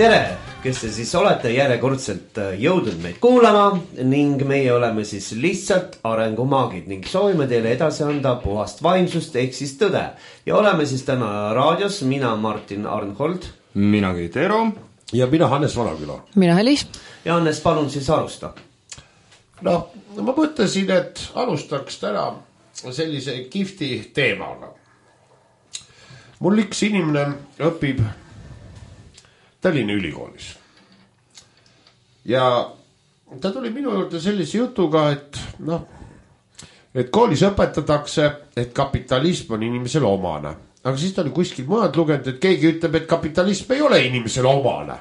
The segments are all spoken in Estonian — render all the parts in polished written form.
Tere, kes te siis olete järjekordselt jõudnud meid kuulama ning meie oleme siis lihtsalt arengumaagid ning soovime teile edasi anda puhast vaimsust ehk siis tõde. Ja oleme siis täna raadios, mina Martin Arnhold. Mina Tero. Ja mina Hannes Vanaküla. Mina Helis. Ja Hannes, palun siis alusta. No, ma mõtlesin, et alustaks täna sellise kihvti teemaga. Mul üks inimene õpib Tallinna ülikoolis. Ja ta tuli minu juurde sellise jutuga, et koolis õpetatakse, et kapitalism on inimesele omane. Aga siis ta oli kuskil mujalt lugenud, et keegi ütleb, et kapitalism ei ole inimesele omane.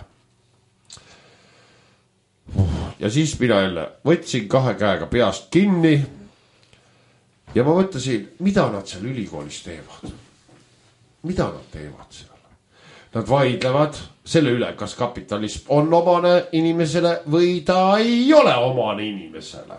Ja siis mina jälle võtsin 2 käega peast kinni ja ma mõtlesin, mida nad seal ülikoolis teevad. Mida nad teevad seal? Nad vaidlevad selle üle, kas kapitalism on omane inimesele või ta ei ole omane inimesele.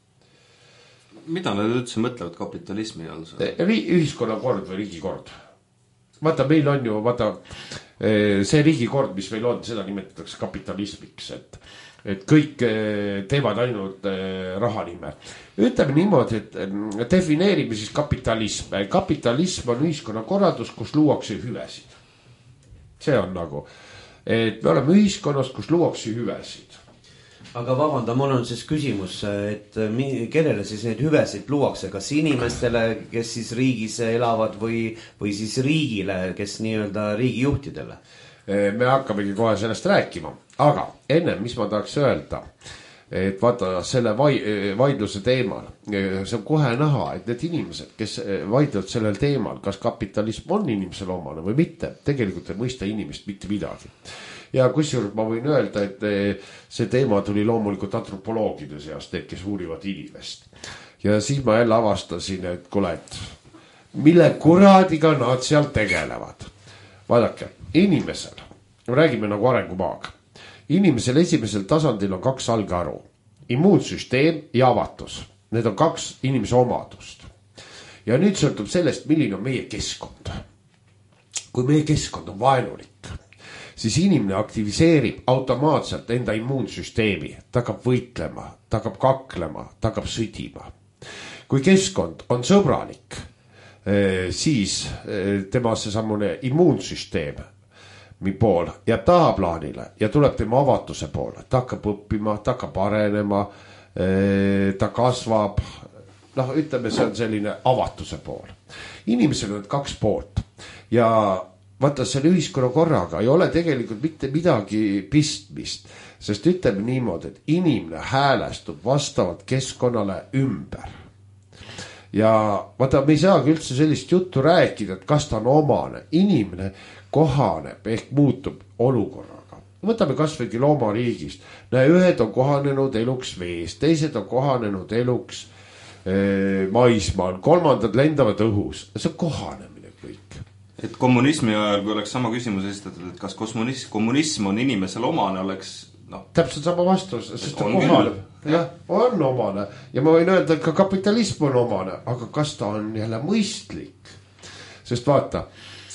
Mida nad üldse mõtlevad kapitalismi all? Ühiskonnakord või riigikord. Vaata, meil on ju, see riigikord, mis meil on, seda nimetatakse kapitalismiks, et kõik teevad ainult raha nime. Ütleme niimoodi, et defineerime siis kapitalism. Kapitalism on ühiskonnakorraldus, kus luuakse hüvesid. See on nagu, et me oleme ühiskonnas, kus luuakse hüvesid. Aga vabanda, mul on siis küsimus, et kellele siis neid hüvesid luuakse, kas inimestele, kes siis riigis elavad või siis riigile, kes nii-öelda riigijuhtidele? Me hakkamegi kohe sellest rääkima, aga enne, mis ma tahaks öelda, et vaata selle vaidluse teemal, see on kohe näha, et need inimesed, kes vaidlevad sellel teemal, kas kapitalism on inimesele omane või mitte, tegelikult ei mõista inimest mitte midagi. Ja kusjuures ma võin öelda, et see teema tuli loomulikult antropoloogide seast, need, kes uurivad inimest. Ja siis ma jälle avastasin, et kuule, et mille kuradiga nad seal tegelevad. Vaadake, inimesel, räägime nagu arengumaag. Inimesel esimesel tasandil on 2 algaru. Immuunsüsteem ja avatus. Need on 2 inimese omadust. Ja nüüd sõltub sellest, milline on meie keskkond. Kui meie keskkond on vaenulik, siis inimene aktiviseerib automaatselt enda immuunsüsteemi. Ta hakkab võitlema, ta hakkab kaklema, ta hakkab sõdima. Kui keskkond on sõbralik, siis tema seesamune immuunsüsteem pool jääb tahaplaanile ja tuleb tema avatuse poole. Ta hakkab õppima, ta hakkab arenema, ta kasvab. Ütleme, see on selline avatuse pool. Inimesel on 2 poolt ja vaata, selle ühiskonna korraga ei ole tegelikult mitte midagi pistmist, sest ütleme niimoodi, et inimene häälestub vastavalt keskkonnale ümber. Ja vaata, me ei saagi üldse sellist juttu rääkida, et kas ta on omane. Inimene kohaneb ehk muutub olukorraga. Võtame kasvõi loomariigist. Ühed on kohanenud eluks vees, teised on kohanenud eluks maismaal, 3 lendavad õhus. See on kohanemine kõik. Et kommunismi ajal, kui oleks sama küsimus esitatud, et kas kommunism on inimesele omane, oleks... Täpselt sama vastus, sest ta kohaneb. Jah, on omane. Ja ma võin öelda, et ka kapitalism on omane, aga kas ta on jälle mõistlik? Sest vaata,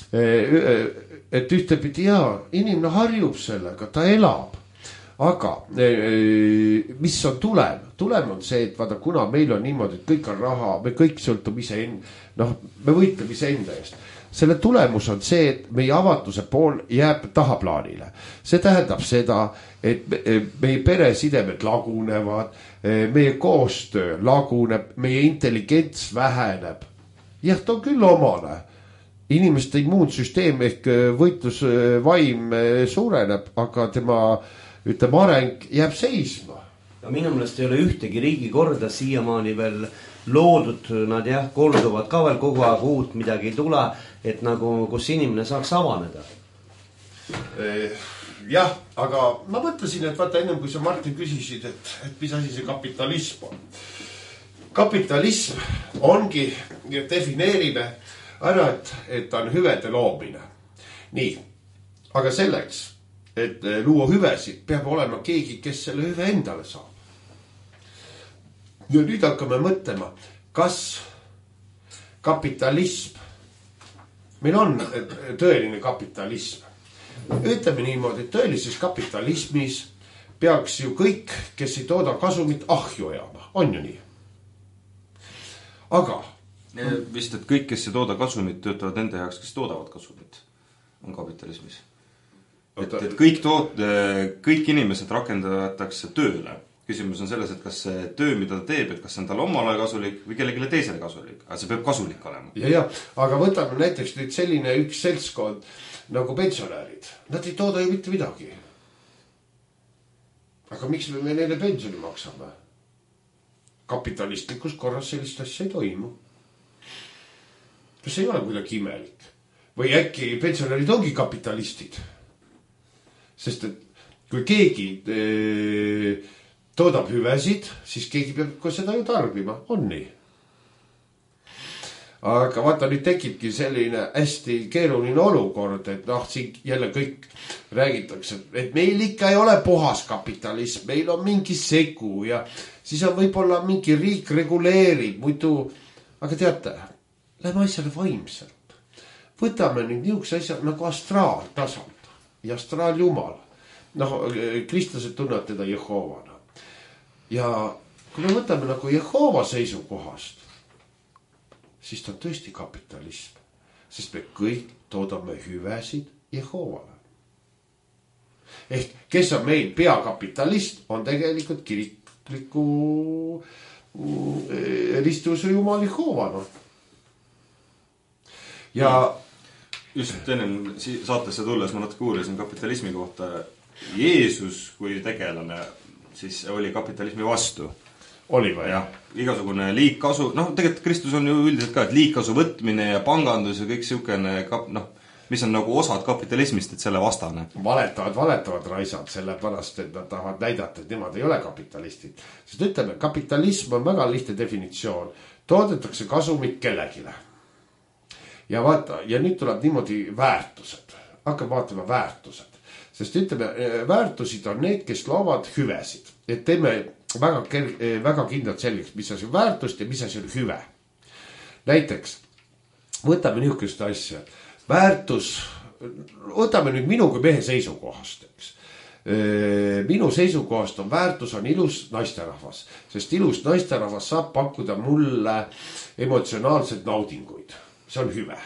et ühtepidi inimene harjub sellega, ta elab. Aga mis on tulem? Tulem on see, et vaata, kuna meil on niimoodi, et kõik on raha, me kõik sõltub me võitleme iseenda eest. Selle tulemus on see, et meie avatuse pool jääb tahaplaanile. See tähendab seda, et meie peresidemed lagunevad, meie koostöö laguneb, meie intelligents väheneb. Jah, ta on küll omane. Inimeste immuunsüsteem ehk võitlusvaim suureneb, aga tema areng jääb seisma. Ja minu meelest ei ole ühtegi riigikorda siiamaani veel loodud, nad korduvad ka veel kogu aeg uut midagi ei tule, et nagu kus inimene saaks avaneda. Jah, aga ma mõtlesin, et vaata ennem kui sa Martin küsisid, et mis asi see kapitalism on. Kapitalism ongi, defineerime ära, et on hüvede loomine. Nii, aga selleks, et luua hüvesid, peab olema keegi, kes selle hüve endale saab. Ja nüüd hakkame mõtlema, kas kapitalism, meil on tõeline kapitalism. ütleme niimoodi, et tõelises kapitalismis peaks ju kõik, kes ei tooda kasumit, ahju ajama, on ju nii? Aga vist, et kõik, kes ei tooda kasumit, töötavad nende jaoks, kes toodavad kasumit, on kapitalismis. Et kõik inimesed rakendatakse tööle. Küsimus on selles, et kas see töö, mida ta teeb, et kas see on tal omale kasulik või kellegile teisele kasulik. Aga see peab kasulik olema. Ja, aga võtame näiteks nüüd selline üks seltskond nagu pensionärid. Nad ei tooda ju mitte midagi. Aga miks me neile pensioni maksame? Kapitalistlikus korras sellist asja ei toimu. Kas ei ole kuidagi imelik? Või äkki pensionärid ongi kapitalistid? Sest et kui keegi toodab hüvesid, siis keegi peab ka seda ju tarbima, on nii. Aga vaata, nüüd tekibki selline hästi keeruline olukord, et siin jälle kõik räägitakse, et meil ikka ei ole puhas kapitalism, meil on mingi segu ja siis on võib-olla mingi riik reguleerib, muidu, aga teate, lähme asjale vaimselt. Võtame nüüd niisuguse asja nagu astraaltasand ja astraaljumal. Kristlased tunnevad teda Jehovana. Ja kui me võtame nagu Jehova seisukohast, siis ta on tõesti kapitalism, sest me kõik toodame hüvesid Jehovale. Ehk kes on meil peakapitalist, on tegelikult kirikliku ristuse jumal Jehovana. Ja just enne saatesse tulles ma natuke uurisin kapitalismi kohta. Jeesus kui tegelane siis oli kapitalismi vastu. Oli või? Jah, igasugune liigkasu, tegelikult Kristus on ju üldiselt ka, et liigkasu võtmine ja pangandus ja kõik siukene, mis on nagu osad kapitalismist, et selle vastane. Valetavad raisad, sellepärast, et nad tahavad näidata, et nemad ei ole kapitalistid. Sest ütleme, kapitalism on väga lihtne definitsioon. Toodetakse kasumit kellegile. Ja vaata, ja nüüd tuleb niimoodi väärtused. Hakkab vaatama väärtused. Sest ütleme, väärtusid on need, kes loovad hüvesid. Et teeme väga kindlalt selgeks, mis asi on väärtust ja mis asi on hüve. Näiteks, võtame niisugust asja. Väärtus, võtame nüüd minu kui mehe seisukohast. Eks. Minu seisukohast on väärtus on ilus naisterahvas. Sest ilus naisterahvas saab pakkuda mulle emotsionaalsed naudinguid. See on hüve.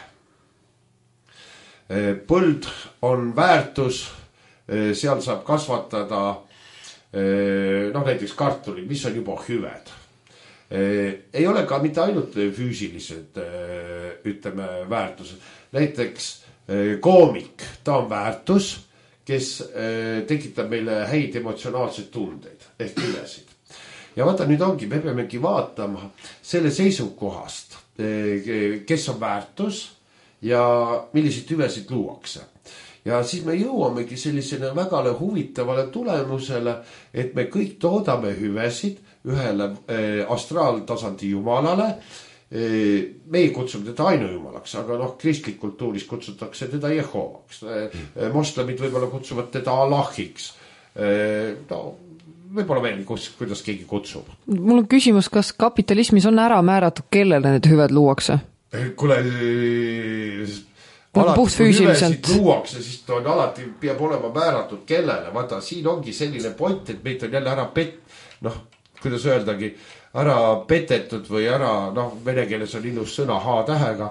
Põld on väärtus. Seal saab kasvatada näiteks kartulid, mis on juba hüved. Ei ole ka mitte ainult füüsilised ütleme väärtused. Näiteks koomik, ta on väärtus, kes tekitab meile häid emotsionaalseid tundeid ehk hüvesid. Ja vaata nüüd ongi, me peamegi vaatama selle seisukohast, kes on väärtus ja milliseid hüvesid luuakse. Ja siis me jõuamegi sellisele vägale huvitavale tulemusele, et me kõik toodame hüvesid ühele astraaltasandi jumalale. Meie kutsume teda ainujumalaks, aga kristlik kultuuris kutsutakse teda Jehovaks. Moslemid võib-olla kutsuvad teda Allahiks. Võib-olla veel, kuidas keegi kutsub. Mul on küsimus, kas kapitalismis on ära määratud, kellele need hüved luuakse? Kuule... Alati, kui hüvesid luuakse, siis ta on alati peab olema määratud kellele. Vaata, siin ongi selline point, et meid on jälle ära kuidas öeldagi, ära petetud või ära, vene keeles on ilus sõna H-tähega.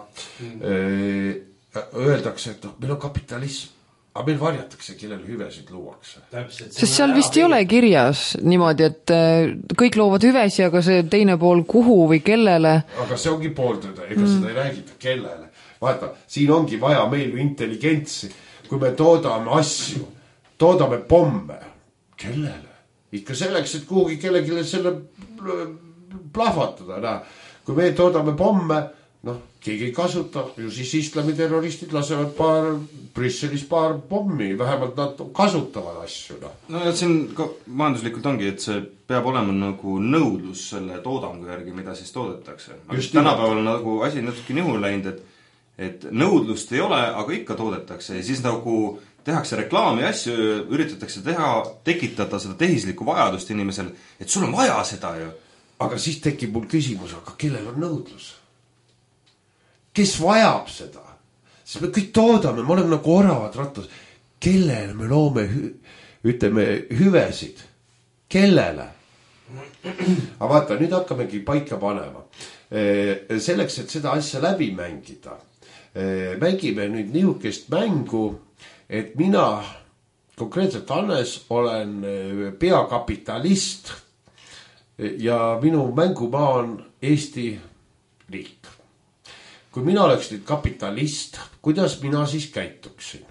Öeldakse, et meil on kapitalism, aga meil varjatakse, kellele hüvesid luuakse. Sest seal vist ei ole kirjas niimoodi, et kõik loovad hüvesi, aga see teine pool kuhu või kellele. Aga see ongi pooltõde, ega seda ei räägita kellele. Vaata, siin ongi vaja meil intelligentsi, kui me toodame asju, toodame pomme. Kellele? Ikka selleks, et kuhugi kellegile selle plahvatada. Kui me toodame pomme, keegi ei kasuta, ju siis islamiterroristid lasevad Brüsselis paar pommi, vähemalt nad kasutavad asju. Ja siin majanduslikult ongi, et see peab olema nagu nõudlus selle toodangu järgi, mida siis toodetakse. Tänapäeval nagu asi natuke nihu läinud, et nõudlust ei ole, aga ikka toodetakse ja siis nagu tehakse reklaami asju, üritatakse tekitada seda tehislikku vajadust inimesel, et sul on vaja seda ju. Aga siis tekib mul küsimus, aga kellel on nõudlus? Kes vajab seda? Siis me kõik toodame, me oleme nagu oravad rattas. kellele me loome ütleme hüvesid, kellele? Aga vaata, nüüd hakkamegi paika panema. Selleks, et seda asja läbi mängida, mängime nüüd niisugust mängu, et mina konkreetselt Hannes olen peakapitalist ja minu mängumaa on Eesti riik. Kui mina oleks nüüd kapitalist, kuidas mina siis käituksin?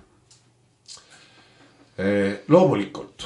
Loomulikult,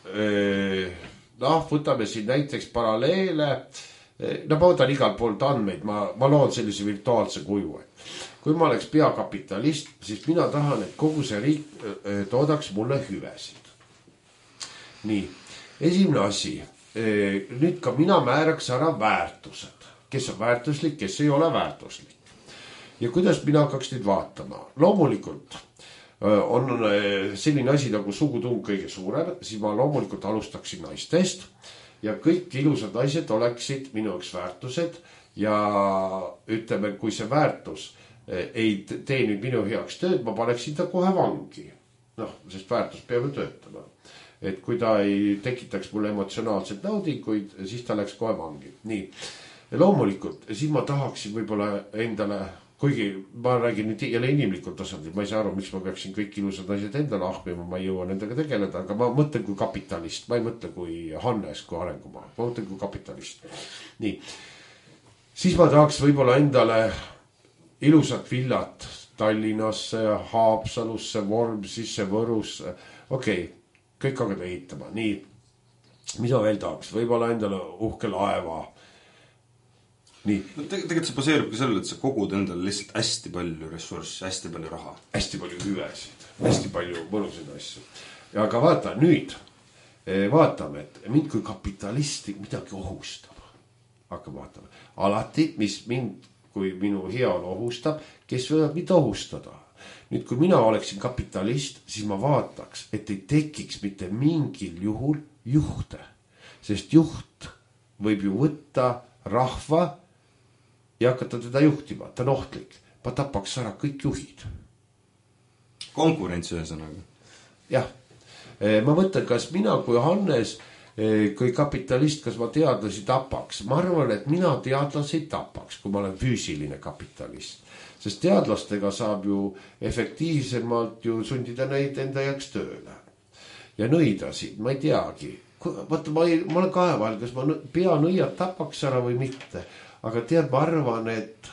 võtame siin näiteks paralleele, ma võtan igalt poolt andmeid, ma loon sellise virtuaalse kuju. Kui ma oleks peakapitalist, siis mina tahan, et kogu see riik toodaks mulle hüvesid. Nii, esimene asi, nüüd ka mina määraks ära väärtused, kes on väärtuslik, kes ei ole väärtuslik. Ja kuidas mina hakkaks nüüd vaatama? Loomulikult on selline asi nagu sugutung kõige suurem, siis ma loomulikult alustaksin naistest ja kõik ilusad naised oleksid minu jaoks väärtused ja ütleme, kui see väärtus ei tee nüüd minu heaks tööd, ma paneksin ta kohe vangi. Sest väärtus peab töötama. Et kui ta ei tekitaks mulle emotsionaalselt naudinguid, siis ta läks kohe vangi. Nii, ja loomulikult, siis ma tahaksin võib-olla endale, kuigi ma räägin nüüd jälle inimlikul tasandil, ma ei saa aru, miks ma peaksin kõik ilusad naised endale ahmima, ma ei jõua nendega tegeleda, aga ma mõtlen kui kapitalist, ma ei mõtle kui Hannes, kui arengumaa, ma mõtlen kui kapitalist. Nii, siis ma tahaks võib-olla endale ilusat villat Tallinnasse, Haapsalusse, Vormsisse, Võrusse. Okei, kõik hakkad ehitama. Nii, mis ma veel tahaks? Võib-olla endale uhke laeva. Nii. Tegelikult see baseerubki sellele, et sa kogud endale lihtsalt hästi palju ressurssi, hästi palju raha. Hästi palju hüvesid, hästi palju mõnusid asju. Ja aga vaata, nüüd vaatame, et mind kui kapitalisti midagi ohustab. Hakkame vaatama. Alati, mis mind kui minu heaolu ohustab, kes võivad mind ohustada. Nüüd, kui mina oleksin kapitalist, siis ma vaataks, et ei tekiks mitte mingil juhul juhte. Sest juht võib ju võtta rahva ja hakata teda juhtima. Ta on ohtlik. Ma tapaks ära kõik juhid. Konkurents ühesõnaga. Jah. Ma mõtlen, kas mina kui Hannes, kui kapitalist, kas ma teadlasi tapaks? Ma arvan, et mina teadlasi tapaks, kui ma olen füüsiline kapitalist. Sest teadlastega saab ju efektiivsemalt ju sundida neid enda jaoks tööle. Ja nõidasid, ma ei teagi. Vaata, ma olen kahe vahel, kas ma pea nõiad tapaks ära või mitte. Aga tead, ma arvan,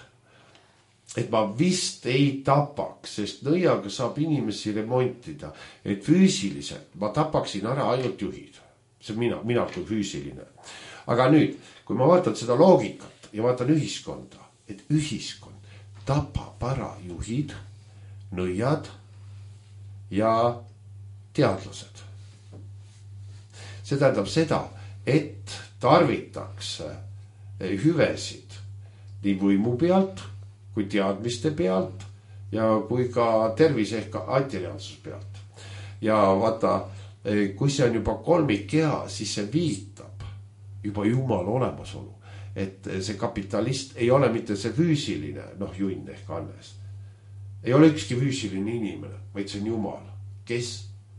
et ma vist ei tapaks, sest nõiaga saab inimesi remontida. Et füüsiliselt ma tapaksin ära ainult juhid. See on mina kui füüsiline. Aga nüüd, kui ma vaatan seda loogikat ja vaatan ühiskonda, et ühiskond tapab ära juhid, nõiad ja teadlased. See tähendab seda, et tarvitakse hüvesid nii võimu pealt, kui teadmiste pealt ja kui ka tervise ehk antireaalsus pealt. Ja vaata, kui see on juba kolmikkeha, siis see viitab juba Jumala olemasolu. Et see kapitalist ei ole mitte see füüsiline, junn ehk Hannes. Ei ole ükski füüsiline inimene, vaid see on Jumal, kes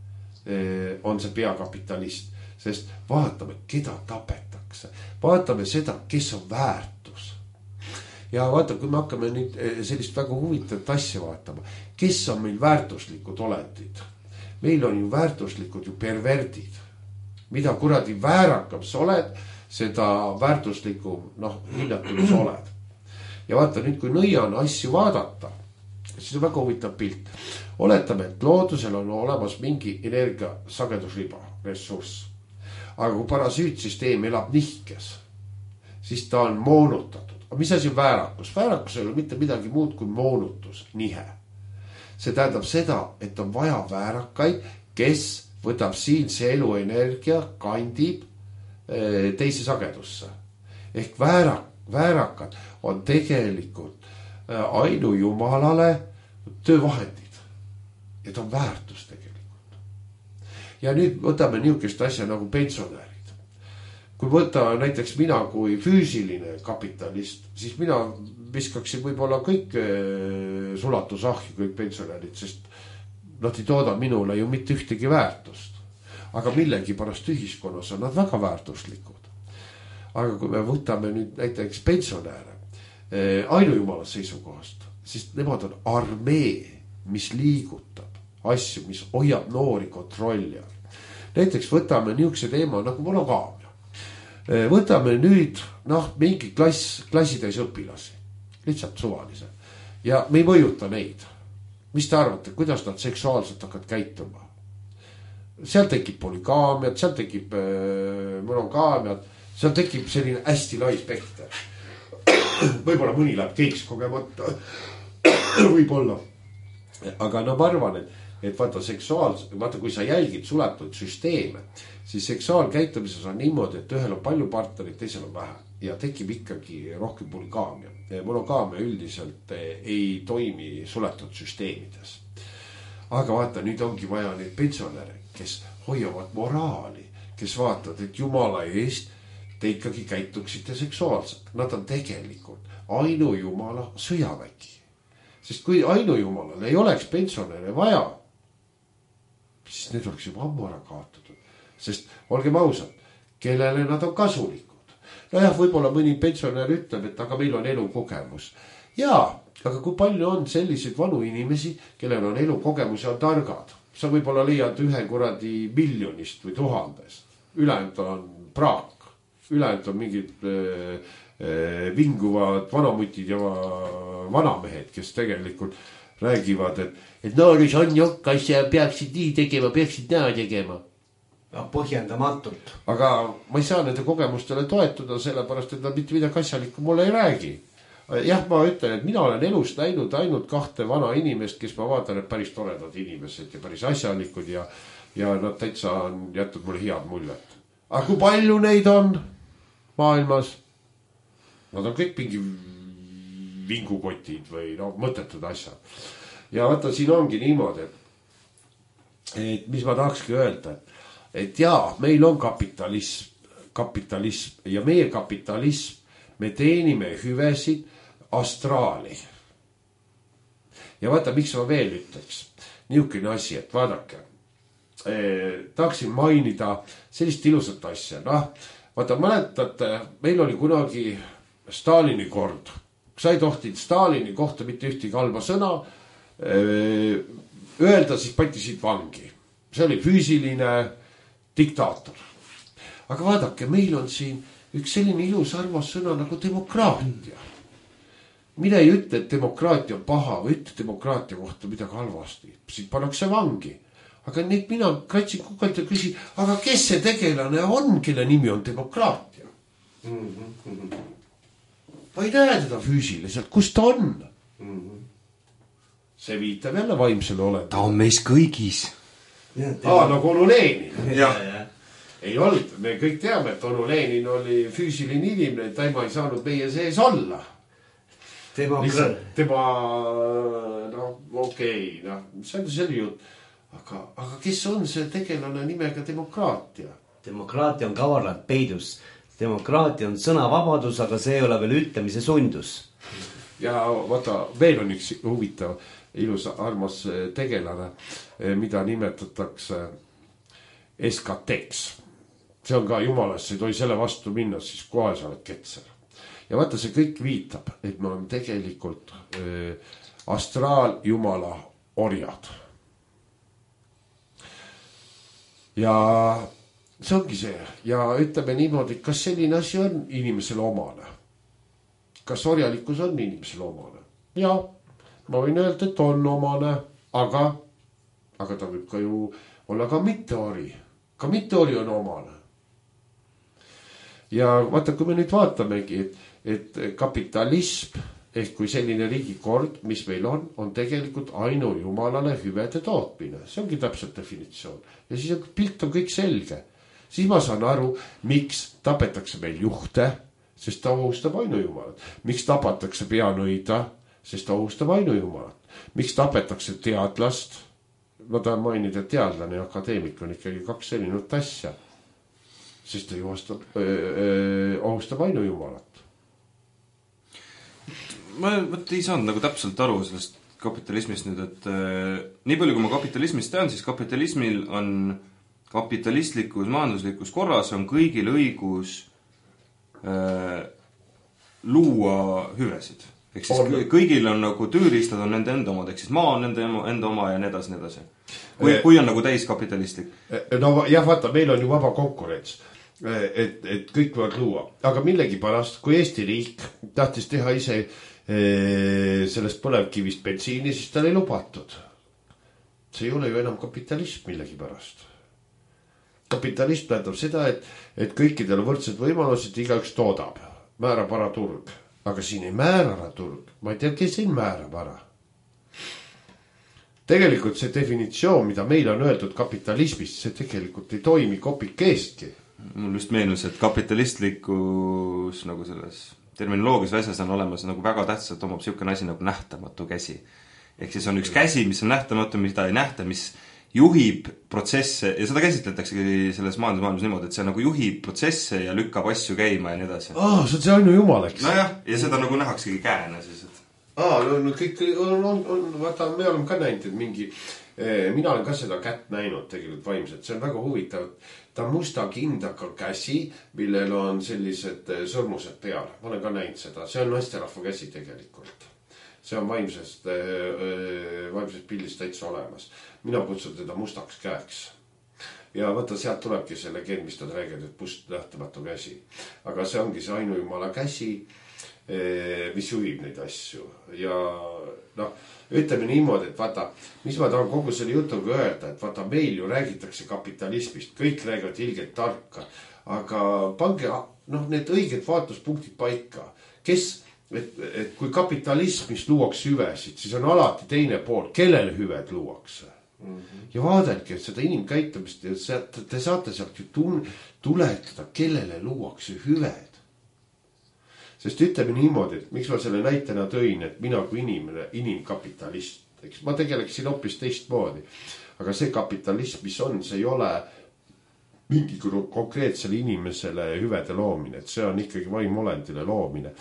on see peakapitalist. Sest vaatame, keda tapetakse. Vaatame seda, kes on väärtus. Ja vaata, kui me hakkame nüüd sellist väga huvitavat asja vaatama, kes on meil väärtuslikud olendid. Meil on ju väärtuslikud ju perverdid. Mida kuradi väärakam sa oled, seda väärtuslikum, hinnatum sa oled. Ja vaata nüüd, kui nõiana asju vaadata, siis on väga huvitav pilt. Oletame, et loodusel on olemas mingi energia sagedusriba, ressurss. Aga kui parasüütsüsteem elab nihkes, siis ta on moonutatud. Aga mis asi on väärakus? Väärakus ei ole mitte midagi muud kui moonutus, nihe. See tähendab seda, et on vaja väärakaid, kes võtab siinse eluenergia, kandib teise sagedusse. Ehk väärakad on tegelikult ainu Jumalale töövahendid. Ja ta on väärtus tegelikult. Ja nüüd võtame niisugust asja nagu pensionärid. Kui võtta näiteks mina kui füüsiline kapitalist, siis mina viskaksin võib-olla kõik sulatusahju, kõik pensionärid, sest nad ei tooda minule ju mitte ühtegi väärtust. Aga millegipärast ühiskonnas on nad väga väärtuslikud. Aga kui me võtame nüüd näiteks pensionääre ainujumala seisukohast, siis nemad on armee, mis liigutab asju, mis hoiab noori kontrolli all. Näiteks võtame niisuguse teema nagu monogaamia. Võtame nüüd mingi klassitäis õpilasi, lihtsalt suvalise. Ja me ei mõjuta neid. Mis te arvate, kuidas nad seksuaalselt hakkavad käituma? Seal tekib polygaamiat, seal tekib monogaamiat, seal tekib selline hästi lai spekter. Võib-olla mõni läheb keiks kogemata, võib-olla. Aga ma arvan, et vaata, kui sa jälgid suletud süsteeme, siis seksuaalkäitumises on niimoodi, et ühel on palju partnerit, teisel on vähe. Ja tekib ikkagi rohkem polygaamia. Monogaamia üldiselt ei toimi suletud süsteemides. Aga vaata, nüüd ongi vaja neid pensionäre, kes hoiavad moraali, kes vaatavad, et jumala eest te ikkagi käituksite seksuaalselt. Nad on tegelikult ainujumala sõjavägi. Sest kui ainujumalal ei oleks pensionäre vaja, siis need oleks juba ammu ära kaotatud. Sest olgem ausad, kellele nad on kasulikud. Nojah, võib-olla mõni pensionär ütleb, et aga meil on elukogemus. Jaa, aga kui palju on selliseid vanu inimesi, kellel on elukogemus ja on targad. Sa võib-olla leiad ühe kuradi miljonist või 1000. Ülejäänud on praak. Ülejäänud on mingid vinguvad vanamutid ja vanamehed, kes tegelikult räägivad, et nooris on jokkas ja peaksid nii tegema, peaksid näa tegema. Põhjendamatult. Aga ma ei saa nende kogemustele toetuda, sellepärast, et nad mitte midagi asjalikku mulle ei räägi. Jah, ma ütlen, et mina olen elust näinud ainult 2 vana inimest, kes ma vaatan, et päris toredad inimesed ja päris asjalikud ja nad täitsa on jätnud mulle head muljet. Aga kui palju neid on maailmas? Nad on kõik mingi vingukotid või mõttetud asjad. Ja vaata, siin ongi niimoodi, et mis ma tahakski öelda, et jaa, meil on kapitalism ja meie kapitalism, me teenime hüvesid astraali. Ja vaata, miks ma veel ütleks. Niisugune asi, et vaadake, tahaksin mainida sellist ilusat asja. Vaata, mäletate, meil oli kunagi Stalini kord. Sa ei tohtinud Stalini kohta mitte ühtegi halba sõna öelda, siis patisid vangi. See oli füüsiline diktaator. Aga vaadake, meil on siin üks selline ilus armas sõna nagu demokraatia. Mida ei ütle, et demokraatia on paha või ütle demokraatia kohta midagi halvasti. Siit pannakse vangi. Aga neid mina kratsin kukalt ja küsin, aga kes see tegelane on, kelle nimi on demokraatia? Ma ei näe teda füüsiliselt, kus ta on? See viitab jälle vaimsele olema. Ta on meis kõigis. Nagu Onu Lenin. Ei olnud, me kõik teame, et Onu Lenin oli füüsiline inimene, et tema ei saanud meie sees olla. Tema, okei, see on jutt. Aga kes on see tegelane nimega demokraatia? Demokraatia on kavalalt peidus. Demokraatia on sõnavabadus, aga see ei ole veel ütlemise sundus. Ja vaata, veel on üks huvitav, ilus armas tegelane, mida nimetatakse SKT-ks. See on ka jumalasse, ei tohi selle vastu minna, siis kohe sa oled ketser. Ja vaata, see kõik viitab, et me on tegelikult astraal jumala orjad. Ja see ongi see. Ja ütleme niimoodi, kas selline asi on inimesele omane? Kas orjalikkus on inimesele omane? Ja ma võin öelda, et on omane, aga ta võib ka ju olla ka mitteori. Ka mitteori on omane. Ja vaata, kui me nüüd vaatamegi, et kapitalism ehk kui selline riigikord, mis meil on tegelikult ainujumalale hüvede tootmine. See ongi täpselt definitsioon. Ja siis pilt on kõik selge. Siis ma saan aru, miks tapetakse meil juhte, sest ta ohustab ainujumalat. Miks tapatakse peanõida, sest ta ohustab ainujumalat. Miks tapetakse teadlast? Ma tahan mainida, et teadlane ja akadeemik on ikkagi 2 sellinud asja. Sest ta ohustab ainujumalat. Ma ei saanud nagu täpselt aru sellest kapitalismist nüüd, et nii palju, kui ma kapitalismist tean, siis kapitalismil on kapitalistlikus majanduslikus korras on kõigil õigus luua hüvesid. Ehk siis kõigil on nagu tööriistad on nende enda omad, ehk siis maa on nende enda oma ja nii edasi. Kui on nagu täiskapitalistlik. No jah, vaata, meil on ju vaba konkurents, et kõik võivad luua. Aga millegi pärast, kui Eesti riik tahtis teha ise sellest põlevkivist bensiini, siis tal ei lubatud. See ei ole ju enam kapitalism millegi pärast. Kapitalism tähendab seda, et kõikidel on võrdsed võimalused, igaüks toodab, määrab ära turg. Aga siin ei määra ära turg. Ma ei tea, kes siin määrab ära. Tegelikult see definitsioon, mida meil on öeldud kapitalismist, see tegelikult ei toimi kopikeestki. Mul just meenus, et kapitalistlikus nagu selles terminoloogis väsas on olemas nagu väga tähtsalt omab siukene asi nagu nähtamatu käsi. Ehk siis on üks käsi, mis on nähtamatu, mida ei nähta, mis juhib protsesse ja seda käsitletakse selles maailmas niimoodi, et see nagu juhib protsesse ja lükkab asju käima ja nii edasi. See on see ainu jumal, eks? Nojah, ja seda nagu nähaksegi käena siis. No kõik on, vaata, me oleme ka näinud, et mingi, mina olen ka seda kätt näinud tegelikult vaimselt, see on väga huvitav. Ta on musta kindaka käsi, millel on sellised sõrmused peal. Ma olen ka näinud seda, see on naisterahva käsi tegelikult. See on vaimsest pildist täitsa olemas. Mina kutsun teda mustaks käeks. Ja vaata, sealt tulebki see legend, mis ta räägid, et must nähtamatu käsi. Aga see ongi see ainujumala käsi, mis juhib neid asju. Ja ütleme niimoodi, et vaata, mis ma tahan kogu selle jutuga öelda, et vaata, meil ju räägitakse kapitalismist, kõik räägivad ilgelt tarka, aga pange need õiged vaatuspunktid paika. Et kui kapitalismis luuakse hüvesid, siis on alati teine pool, kellele hüved luuakse. Ja vaadelge seda inimkäitumist ja te saate sealt ju tuletada, kellele luuakse hüved. Sest ütleme niimoodi, et miks ma selle näitena tõin, et mina kui inimkapitalist, eks ma tegeleksin hoopis teistmoodi. Aga see kapitalism, mis on, see ei ole mingi konkreetsele inimesele hüvede loomine, et see on ikkagi vaimolendile loomine.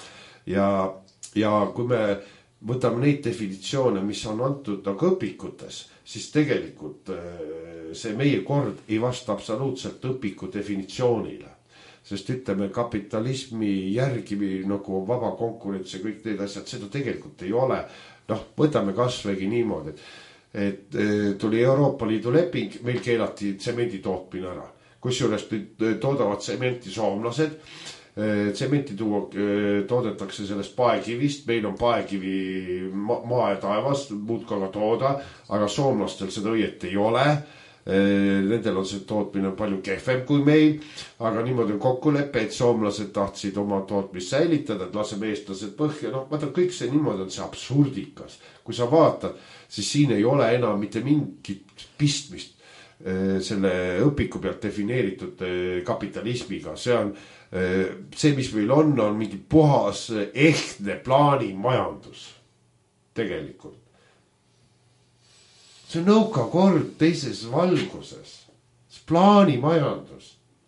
Ja kui me võtame neid definitsioone, mis on antud õpikutes, siis tegelikult see meie kord ei vasta absoluutselt õpiku definitsioonile. Sest ütleme, kapitalismi järgi nagu vaba konkurents ja kõik need asjad, seda tegelikult ei ole. Võtame kasvõigi niimoodi, et tuli Euroopa Liidu leping, meil keelati tsemendi tootmine ära. Kusjuures toodavad tsementi soomlased, tsementi toodetakse sellest paekivist, meil on paekivi maa ja taevas, muud ka tooda, aga soomlastel seda õiet ei ole. Nendel on see tootmine palju kehvem kui meil, aga niimoodi on kokkulepe, et soomlased tahtsid oma tootmist säilitada, et laseme eestlased põhja. Vaata, kõik see niimoodi on see absurdikas. Kui sa vaatad, siis siin ei ole enam mitte mingit pistmist selle õpiku pealt defineeritud kapitalismiga. See on see, mis meil on mingi puhas ehtne plaanimajandus tegelikult. See on nõukakord teises valguses. See plaanimajandus.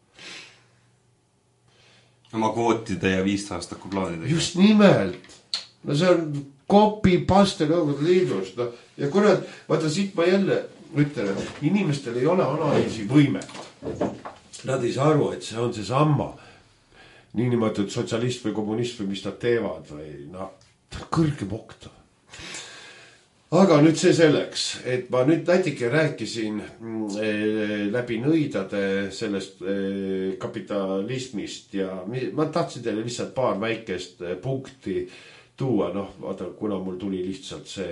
Oma kvootide ja 5 aastaku plaanidega. Just nimelt. See on copy-paste Nõukogude Liidust. Ja kurat, vaata siit ma jälle ütlen, et inimestel ei ole analüüsi võimet. Nad ei saa aru, et see on see samma. Niinimetatud sotsialist või kommunist või mis nad teevad. Kõrge mokta. Aga nüüd see selleks, et ma nüüd natuke rääkisin läbi nõidade sellest kapitalismist ja ma tahtsin teile lihtsalt paar väikest punkti tuua. Vaata, kuna mul tuli lihtsalt see,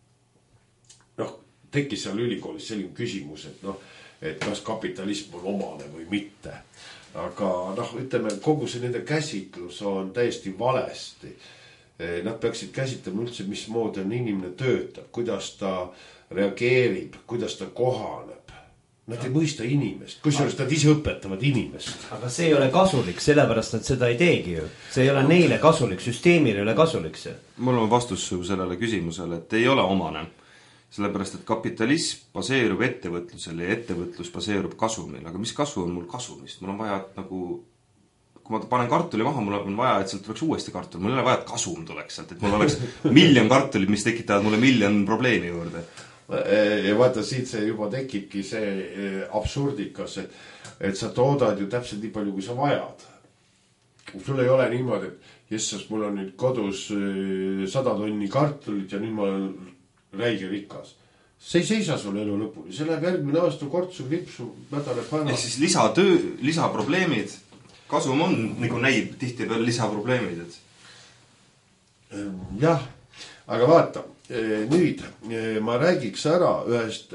tekkis seal ülikoolis selline küsimus, et kas kapitalism on omane või mitte. Aga ütleme, kogu see nende käsitlus on täiesti valesti. Nad peaksid käsitlema üldse, mismoodi on inimene töötab, kuidas ta reageerib, kuidas ta kohaneb. Nad ei mõista inimest, kusjuures nad ise õpetavad inimest. Aga see ei ole kasulik, sellepärast nad seda ei teegi ju. See ei ole neile kasulik, süsteemile ei ole kasulik see. Mul on vastus sellele küsimusele, et ei ole omane. Sellepärast, et kapitalism baseerub ettevõtlusele ja ettevõtlus baseerub kasumil. Aga mis kasu on mul kasumist? Mul on vaja nagu kui ma panen kartuli maha, mul on vaja, et sealt tuleks uuesti kartul. Mul ei ole vaja, et kasum tuleks sealt, et mul oleks 1 000 000 kartulit, mis tekitavad mulle 1 000 000 probleemi juurde. Ja vaata, siit see juba tekibki see absurdikas, et sa toodad ju täpselt nii palju, kui sa vajad. Sul ei ole niimoodi, et jessas, mul on nüüd kodus 100 tonni kartulit ja nüüd ma olen räige rikas. See ei seisa sul elu lõpuni, see läheb järgmine aasta kortsu, kripsu, mädale päeva. Ja siis lisatöö, lisaprobleemid, kasum on, nagu näib tihti peal lisaprobleemid, et... Jah, aga vaata, nüüd ma räägiks ära ühest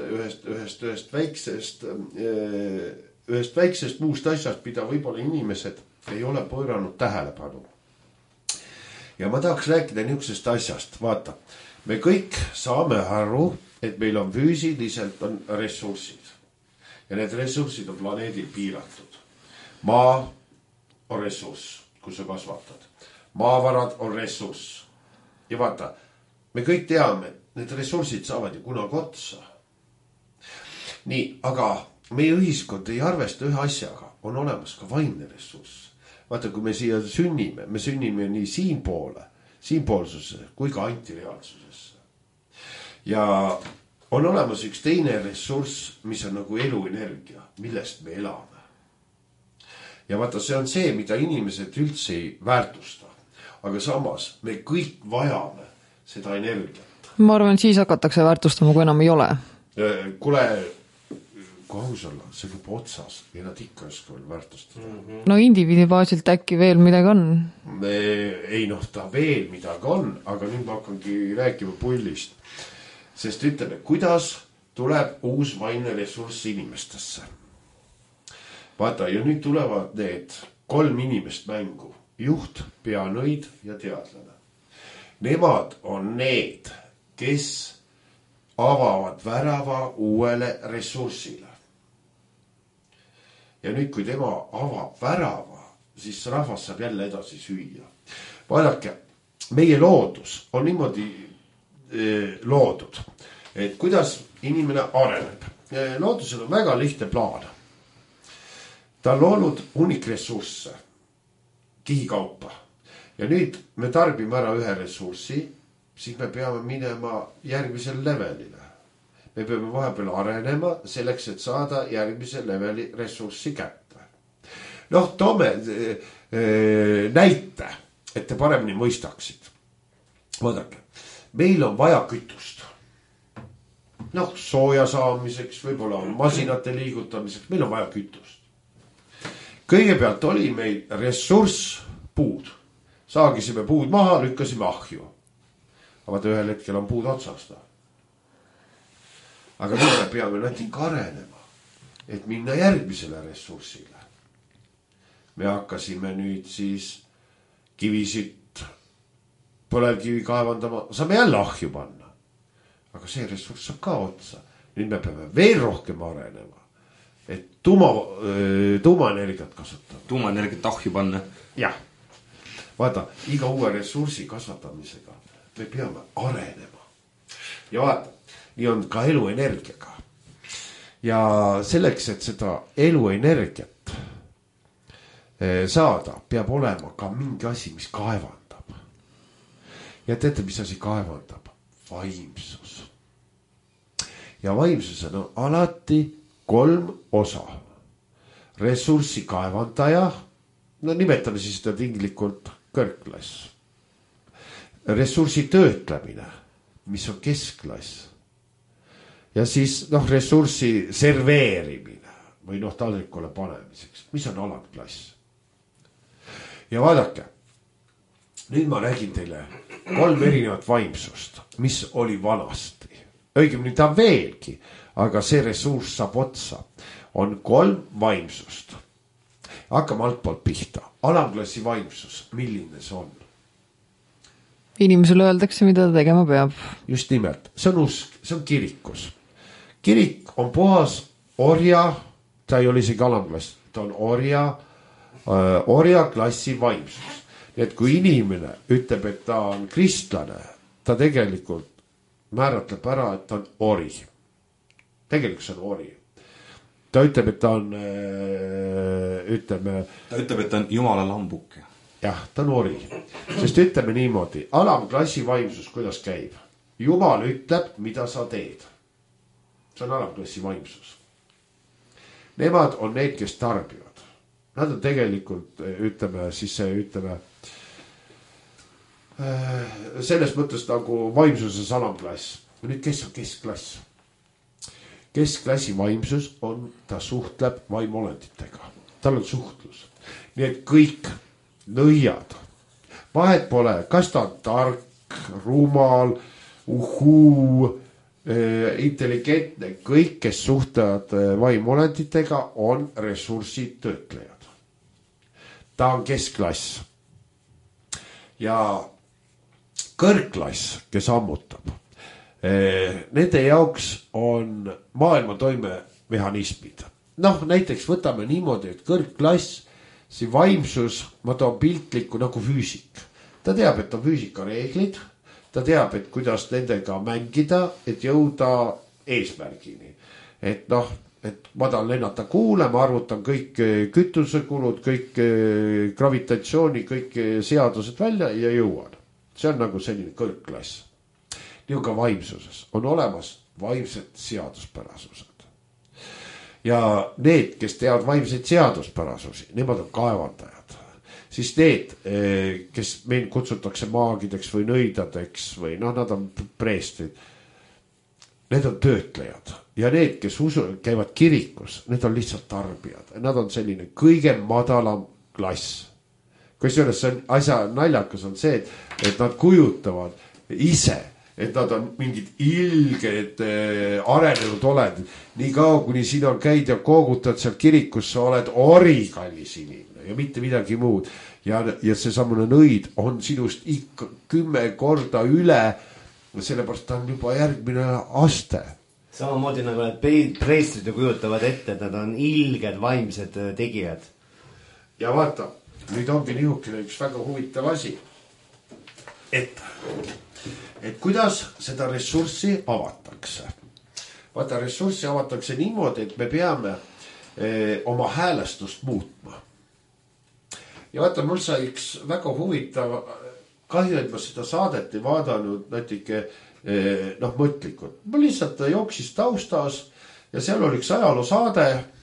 väiksest muust asjast, mida võib-olla inimesed ei ole pööranud tähelepanu. Ja ma tahaks rääkida niisugusest asjast, vaata, me kõik saame aru, et meil on füüsiliselt on ressursid ja need ressursid on planeedil piiratud. Maa on ressurss, kus sa kasvatad. Maavarad on ressurss. Ja vaata, me kõik teame, need ressursid saavad ju kunagi otsa. Nii, aga meie ühiskond ei arvesta ühe asjaga, on olemas ka vaimne ressurss. Vaata, kui me siia sünnime, me sünnime nii siinpoolsusse kui ka antireaalsusesse. Ja on olemas üks teine ressurss, mis on nagu eluenergia, millest me elame. Ja vaata, see on see, mida inimesed üldse ei väärtusta. Aga samas me kõik vajame seda energiat. Ma arvan, et siis hakatakse väärtustama, kui enam ei ole. Kule, kui aus olla, see on otsas ja nad ikka oska veel väärtustada. No indiviidi baasilt äkki veel midagi on? Ei noh, ta veel midagi on, aga nüüd ma hakkangi rääkima pullist. Sest ütleme, kuidas tuleb uus vaimne ressurss inimestesse. Vaata, ja nüüd tulevad need 3 inimest mängu. Juht, peanõid ja teadlane. Nemad on need, kes avavad värava uuele ressursile. Ja nüüd, kui tema avab värava, siis rahvas saab jälle edasi süüa. Vaadake, meie loodus on niimoodi loodud, et kuidas inimene areneb. Loodusel on väga lihtne plaan. Ta on loonud unikressursse, kihikaupa. Ja nüüd me tarbime ära ühe ressurssi, siis me peame minema järgmisel levelile. Me peame vahepeal arenema selleks, et saada järgmise leveli ressurssi kätte. Noh, toome näite, et te paremini mõistaksid. Vaadake, meil on vaja kütust. Noh, sooja saamiseks, võib-olla masinate liigutamiseks, meil on vaja kütust. Kõigepealt oli meil ressurss puud. Saagisime puud maha, lükkasime ahju. Aga ühel hetkel on puud otsast. Aga nüüd me peame natuke arenema, et minna järgmisele ressursile. Me hakkasime nüüd siis kivisid põlevkivi kaevandama, saame jälle ahju panna. Aga see ressurss saab ka otsa. Nüüd me peame veel rohkem arenema, et tuumaenergiat kasutada. Tuumaenergiat ahju panna. Jah. Vaata, iga uue ressursi kasvatamisega me peame arenema. Ja vaata, nii on ka eluenergiaga. Ja selleks, et seda eluenergiat saada, peab olema ka mingi asi, mis kaevandab. Ja teate, mis asi kaevandab? Vaimsus. Ja vaimsusel on alati 3 osa. Ressurssi kaevandaja, no nimetame siis seda tinglikult kõrgklass. Ressursi töötlemine, mis on keskklass. Ja siis ressurssi serveerimine või taldrikule panemiseks, mis on alamklass. Ja vaadake, nüüd ma räägin teile 3 erinevat vaimsust, mis oli vanasti. Õigemini ta veelgi, aga see ressurss saab otsa. On 3 vaimsust. Hakkame altpoolt pihta. Alamklassi vaimsus, milline see on? Inimesele öeldakse, mida ta tegema peab. Just nimelt, see on usk, see on kirikus. Kirik on puhas orja, ta ei ole isegi alamklass, ta on orja klassi vaimsus. Nii et kui inimene ütleb, et ta on kristlane, ta tegelikult määratleb ära, et ta on ori. Tegelikult see on ori. Ta ütleb, et ta on ütleme. Ta ütleb, et ta on jumala lambuke. Jah, ta on ori. Sest ütleme niimoodi, alamklassi vaimsus, kuidas käib? Jumal ütleb, mida sa teed. See on alamklassi vaimsus. Nemad on need, kes tarbivad. Nad on tegelikult, ütleme, siis see, ütleme, selles mõttes nagu vaimsuses alamklass. Nüüd, kes on keskklass? Keskklassi vaimsus on, ta suhtleb vaimolenditega. Tal on suhtlus. Nii et kõik nõiad. Vahet pole, kas ta on tark, rumal, intelligentne. Kõik, kes suhtlevad vaimolenditega, on ressursid töötlejad. Ta on keskklass. Ja kõrgklass, kes ammutab. Nende jaoks on maailma toimemehhanismid. Noh, näiteks võtame niimoodi, et kõrgklass, see vaimsus, ma toon piltlikku nagu füüsik. Ta teab, et on füüsikareeglid, ta teab, et kuidas nendega mängida, et jõuda eesmärgini. Et noh, et ma tahan lennata kuule, ma arvutan kõik kütusekulud, kõik gravitatsiooni, kõik seadused välja ja jõuan. See on nagu selline kõrgklass. Nii ka vaimsuses on olemas vaimsed seaduspärasused. Ja need, kes teavad vaimseid seaduspärasusi, nemad on kaevandajad. Siis need, kes meil kutsutakse maagideks või nõidadeks või noh, nad on preestrid. Need on töötlejad. Ja need, kes käivad kirikus, need on lihtsalt tarbijad. Nad on selline kõige madalam klass. Kusjuures see on asja naljakas on see, et nad kujutavad ise, et nad on mingid ilged arenenud oled. Nii kaua, kuni siin on käid ja koogutad seal kirikus, sa oled orikallis inimene ja mitte midagi muud. Ja see samune nõid on sinust ikka 10 korda üle, sellepärast ta on juba järgmine aste. Samamoodi nagu need preestrid kujutavad ette, et nad on ilged vaimsed tegijad. Ja vaata, nüüd ongi niisugune üks väga huvitav asi, et kuidas seda ressurssi avatakse. Vaata, ressurssi avatakse niimoodi, et me peame oma häälestust muutma. Ja vaata, mul sai üks väga huvitav, kahju, et ma seda saadet ei vaadanud natuke mõtlikult. Ma lihtsalt jooksis taustas ja seal oli üks ajaloo saade,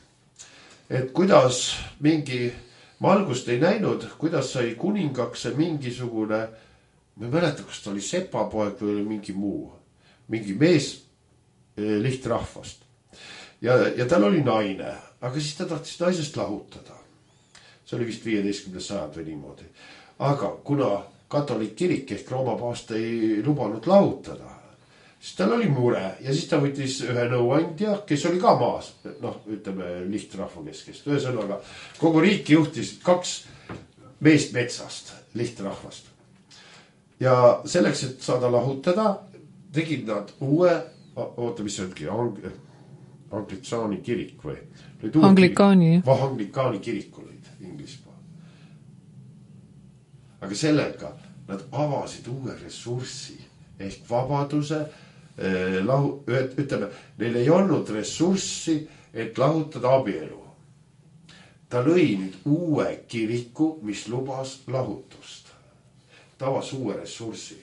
et kuidas mingi, ma algust ei näinud, kuidas sai kuningaks mingisugune, ma ei mäleta, kas ta oli sepapoeg või oli mingi muu, mingi mees lihtrahvast. Ja tal oli naine, aga siis ta tahtis naisest lahutada. See oli vist 15. sajand või niimoodi. Aga kuna katoliik kirik ehk Rooma paavst ei lubanud lahutada, siis tal oli mure ja siis ta võttis ühe nõuandja, kes oli ka maas, noh, ütleme lihtrahva keskest. Ühesõnaga, kogu riiki juhtis 2 meest metsast, lihtrahvast. Ja selleks, et saada lahutada, tegid nad uue, mis see ongi, Anglitsaani kirik või? Anglikaani. Anglikaani kirik olid Inglismaa. Aga sellega nad avasid uue ressurssi ehk vabaduse, ütleme, neil ei olnud ressurssi, et lahutada abielu. Ta lõi nüüd uue kiriku, mis lubas lahutust. Ta avas uue ressurssi.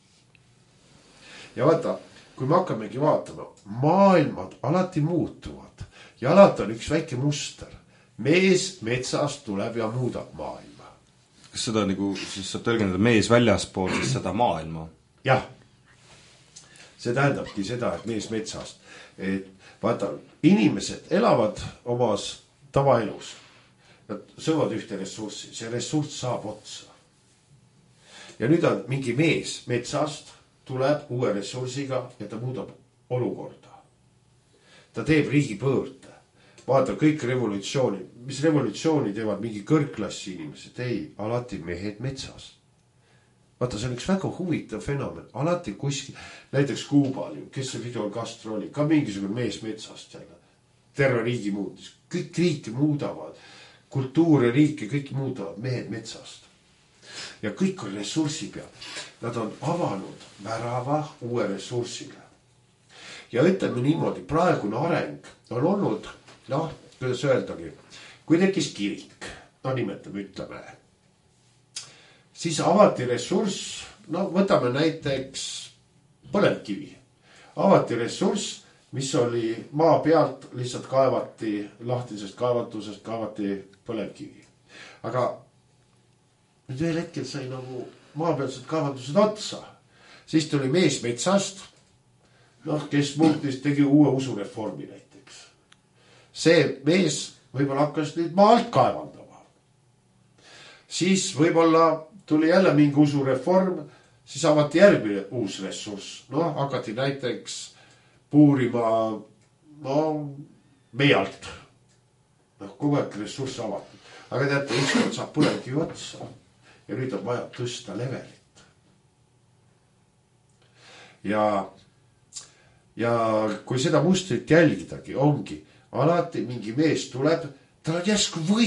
Ja vaata, kui me hakkamegi vaatama, maailmad alati muutuvad ja alati on üks väike muster. Mees metsast tuleb ja muudab maailma. Kas seda nagu, siis saab tõlgendada mees väljaspool siis seda maailma? Jah. See tähendabki seda, et mees metsast. Et vaata, inimesed elavad omas tavaelus. Nad söövad ühte ressurssi. See ressurss saab otsa. Ja nüüd on mingi mees metsast tuleb uue ressursiga ja ta muudab olukorda. Ta teeb riigipöörde. Vaata kõik revolutsiooni. Mis revolutsiooni teevad mingi kõrgklassi inimesed? Ei, alati mehed metsas. Vaata, see on üks väga huvitav fenomen. Alati kuskil, näiteks Kuubal, kes see Fidel Castro oli, ka mingisugune mees metsast jälle. Terve riigi muutis. Kõik riiki muudavad. Kultuur ja riiki, kõik muudavad mehed metsast. Ja kõik on ressursi peal. Nad on avanud värava uue ressursile. Ja ütleme niimoodi, praegune areng on olnud, noh, kuidas öeldagi, kui tekkis kirik, no nimetame, ütleme, siis avati ressurss, no võtame näiteks põlevkivi. Avati ressurss, mis oli maa pealt, lihtsalt kaevati, lahtisest kaevatusest kaevati põlevkivi. Aga nüüd ühel hetkel sai nagu maapealsed kaevandused otsa. Siis tuli mees metsast, kes muutis, tegi uue usureformi näiteks. See mees võib-olla hakkas nüüd maa alt kaevandama. Siis võib-olla tuli jälle mingi usureform, siis avati järgmine uus ressurss. Hakati näiteks puurima meie alt. Kogu aeg ressurss avati. Aga teate, ükskord saab põlevkivi otsa ja nüüd on vaja tõsta levelit. Ja kui seda mustrit jälgidagi, ongi alati mingi mees tuleb, tal on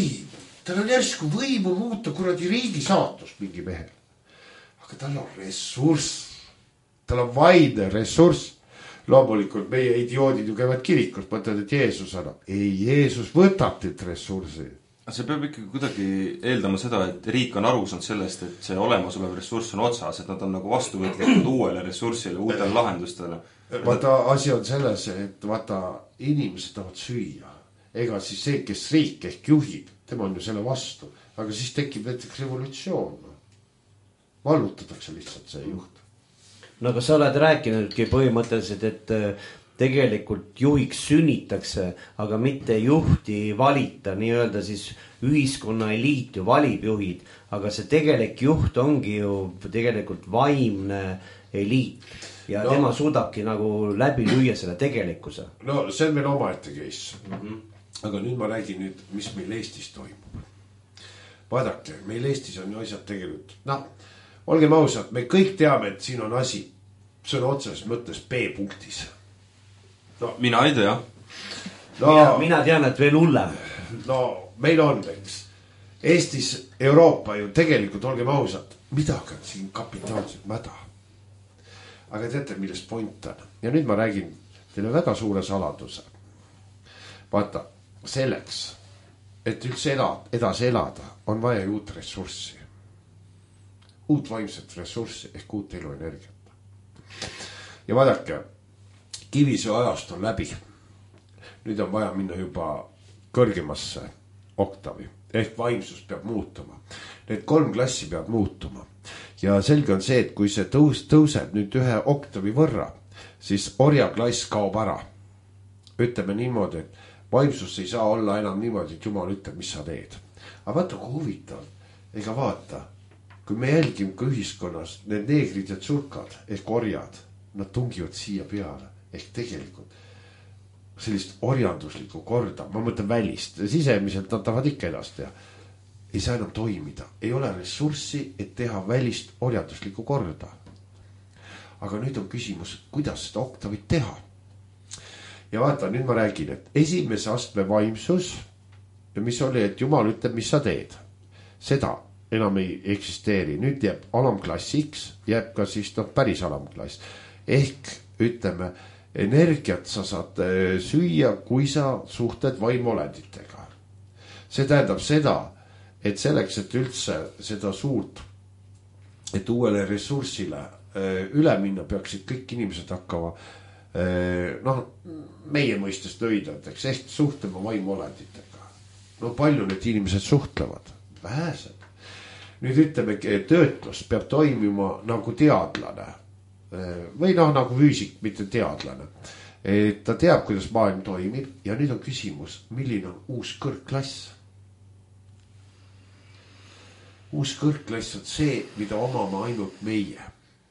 järsku võimu muuta kuradi riigi saatust mingi mehel. Aga tal on ressurss, tal on vaidne ressurss. Loomulikult meie idioodid ju käivad kirikus, mõtled, et Jeesus annab. Ei, Jeesus võtab teilt ressurssi. See peab ikkagi kuidagi eeldama seda, et riik on aru saanud sellest, et see olemasolev ressurss on otsas, et nad on nagu vastuvõtlikud uuele ressursile, uutele lahendustele. Vaata, asi on selles, et vaata, inimesed tahavad süüa. Ega siis see, kes riik ehk juhib, tema on ju selle vastu. Aga siis tekib näiteks revolutsioon. Vallutatakse lihtsalt see juht. No aga sa oled rääkinudki põhimõtteliselt, et tegelikult juhiks sünnitakse, aga mitte juhti valita, nii-öelda siis ühiskonna eliit ju valib juhid, aga see tegelik juht ongi ju tegelikult vaimne eliit ja tema suudabki nagu läbi lüüa selle tegelikkuse. No see on meil omaette case. Aga nüüd ma räägin nüüd, mis meil Eestis toimub. Vaadake, meil Eestis on ju asjad tegelikult, olgem ausad, me kõik teame, et siin on asi, see on otseses mõttes B-punktis. Mina ei tea. Mina tean, et veel hullem. Meil on, eks. Eestis, Euroopa ju tegelikult, olgem ausad, midagi on siin kapitaalselt mäda. Aga teate, millest point on? Ja nüüd ma räägin teile väga suure saladuse. Vaata, selleks, et üldse edasi elada, on vaja uut ressurssi. Uut vaimset ressurssi ehk uut eluenergiat. Ja vaadake, kivisöe ajast on läbi. Nüüd on vaja minna juba kõrgemasse oktavi. Ehk vaimsus peab muutuma. Need 3 klassi peab muutuma. Ja selge on see, et kui see tõuseb nüüd 1 oktavi võrra, siis orjaklass kaob ära. Ütleme niimoodi, et vaimsus ei saa olla enam niimoodi, et Jumal ütleb, mis sa teed. Aga vaata, kui huvitav. Ega vaata, kui me jälgime ka ühiskonnas, need neegrid ja tsurkad ehk orjad, nad tungivad siia peale. Ehk tegelikult sellist orjanduslikku korda, ma mõtlen välist, sisemiselt nad tahavad ikka edasi teha. Ei saa enam toimida, ei ole ressurssi, et teha välist orjanduslikku korda. Aga nüüd on küsimus, kuidas seda oktavit teha. Ja vaata, nüüd ma räägin, et esimese astme vaimsus, mis oli, et Jumal ütleb, mis sa teed. Seda enam ei eksisteeri, nüüd jääb alamklassiks, jääb ka siis päris alamklass. Ehk ütleme, energiat sa saad süüa, kui sa suhted vaimolenditega. See tähendab seda, et selleks, et üldse seda suurt, et uuele ressursile üle minna, peaksid kõik inimesed hakkama meie mõistest öidadeks, ehk suhtlema vaimolenditega. Palju need inimesed suhtlevad? Vähesed. Nüüd ütleme, töötlus peab toimima nagu teadlane. Või nagu füüsik, mitte teadlane. Et ta teab, kuidas maailm toimib ja nüüd on küsimus, milline on uus kõrgklass. Uus kõrgklass on see, mida omame ainult meie.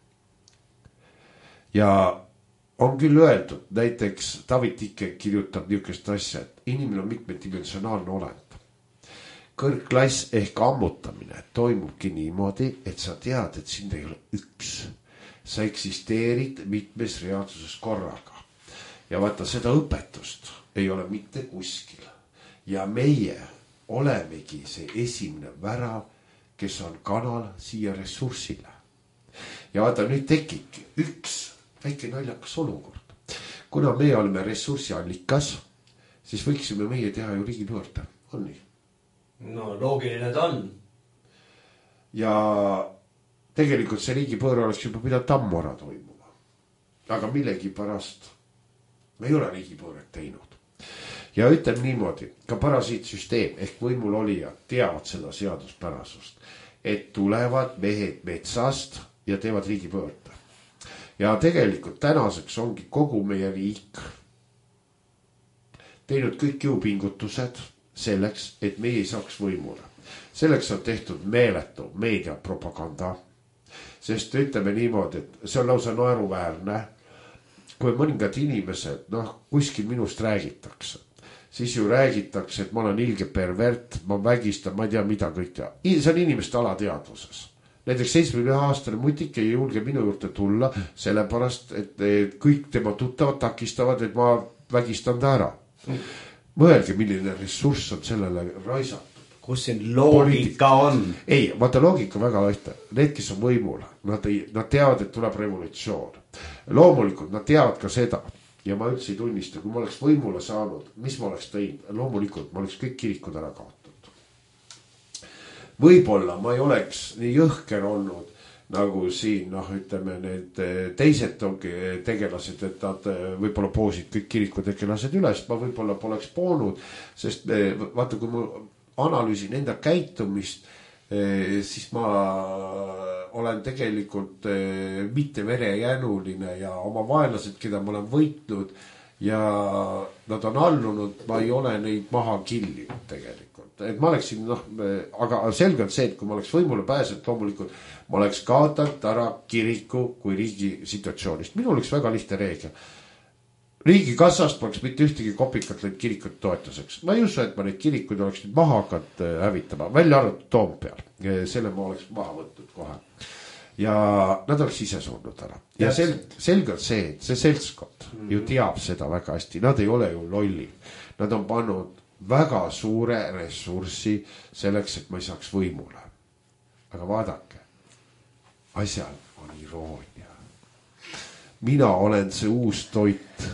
Ja on küll öeldud, näiteks David Icke kirjutab niisugust asja, et inimene on mitmedimensionaalne olend. Kõrgklass ehk ammutamine toimubki niimoodi, et sa tead, et sind ei ole üks. Sa eksisteerid mitmes reaalsuses korraga. Ja vaata, seda õpetust ei ole mitte kuskil. Ja meie olemegi see esimene värav, kes on kanal siia ressursile. Ja vaata, nüüd tekibki üks väike naljakas olukord. Kuna me oleme ressursiallikas, siis võiksime meie teha ju riigipöörde. On nii? no loogiline ta on. Ja tegelikult see riigipööre oleks juba pidanud ammu ära toimuma. Aga millegi pärast me ei ole riigipööret teinud. Ja ütleme niimoodi, ka parasiitsüsteem ehk võimul olijad teavad seda seaduspärasust, et tulevad mehed metsast ja teevad riigipöörde. Ja tegelikult tänaseks ongi kogu meie riik teinud kõik jõupingutused selleks, et meie ei saaks võimule. Selleks on tehtud meeletu meediapropaganda, sest ütleme niimoodi, et see on lausa naeruväärne, kui mõningad inimesed, kuskil minust räägitakse, siis ju räägitakse, et ma olen ilge pervert, ma vägistan, ma ei tea mida kõik teha. See on inimeste alateadvuses. Näiteks 71-aastane mutik ei julge minu juurde tulla, sellepärast, et kõik tema tuttavad takistavad, et ma vägistan ta ära. Mõelge, milline ressurss on sellele raisatud. Kus siin loogika on? Ei, vaata loogika väga lihtne. Need, kes on võimul, nad teavad, et tuleb revolutsioon. Loomulikult nad teavad ka seda ja ma üldse ei tunnista, kui ma oleks võimule saanud, mis ma oleks teinud? Loomulikult ma oleks kõik kirikud ära kaotatud. Võib-olla ma ei oleks nii jõhker olnud nagu siin, ütleme need teised tegelased, et nad võib-olla poosid kõik kirikutegelased üles, ma võib-olla poleks poonud, sest vaata, kui ma analüüsin enda käitumist, siis ma olen tegelikult mitte verejänuline ja oma vaenlased, keda ma olen võitnud ja nad on allunud, ma ei ole neid maha killinud tegelikult. Et ma oleksin, aga selge on see, et kui ma oleks võimule pääsenud, loomulikult ma oleks kaotanud ära kiriku kui riigi situatsioonist. Minul oleks väga lihtne reegel. Riigi kassast poleks mitte ühtegi kopikat lõid kirikut toetuseks. Ma ei usu, et ma neid kirikuid oleks nüüd maha hakanud hävitama, välja arvatud Toompeal. Selle ma oleks maha võtnud kohe. Ja nad oleks ise surnud ära. Ja selge on see, et see seltskond ju teab seda väga hästi. Nad ei ole ju lolli. Nad on pannud väga suure ressurssi selleks, et ma ei saaks võimule. Aga vaadake, asjal on iroonia. Mina olen see uus toit.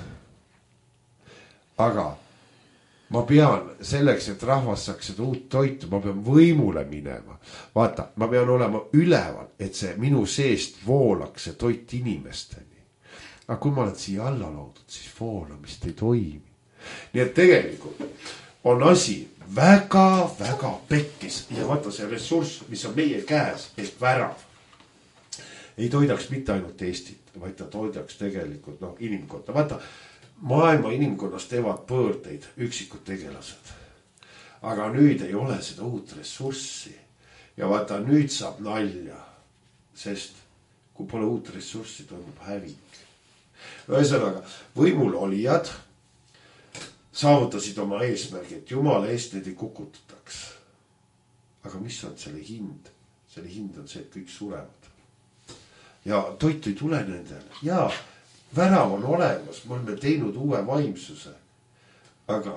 Aga ma pean selleks, et rahvas saaks seda uut toitu, ma pean võimule minema. Vaata, ma pean olema üleval, et see minu seest voolaks see toit inimesteni. Aga kui ma olen siia alla loodud, siis voolamist ei toimi. Nii et tegelikult on asi väga pekkis ja vaata see ressurss, mis on meie käes, ehk värav, ei toidaks mitte ainult Eestit, vaid ta toidaks tegelikult inimkonda. Vaata, maailma inimkonnas teevad pöördeid üksikud tegelased. Aga nüüd ei ole seda uut ressurssi. Ja vaata, nüüd saab nalja, sest kui pole uut ressurssi, toimub hävik. Ühesõnaga, võimul olijad saavutasid oma eesmärgi, et Jumala eest neid ei kukutataks. Aga mis on selle hind? Selle hind on see, et kõik surevad. Ja toit ei tule nendele. Ja värav on olemas, me oleme teinud uue vaimsuse. Aga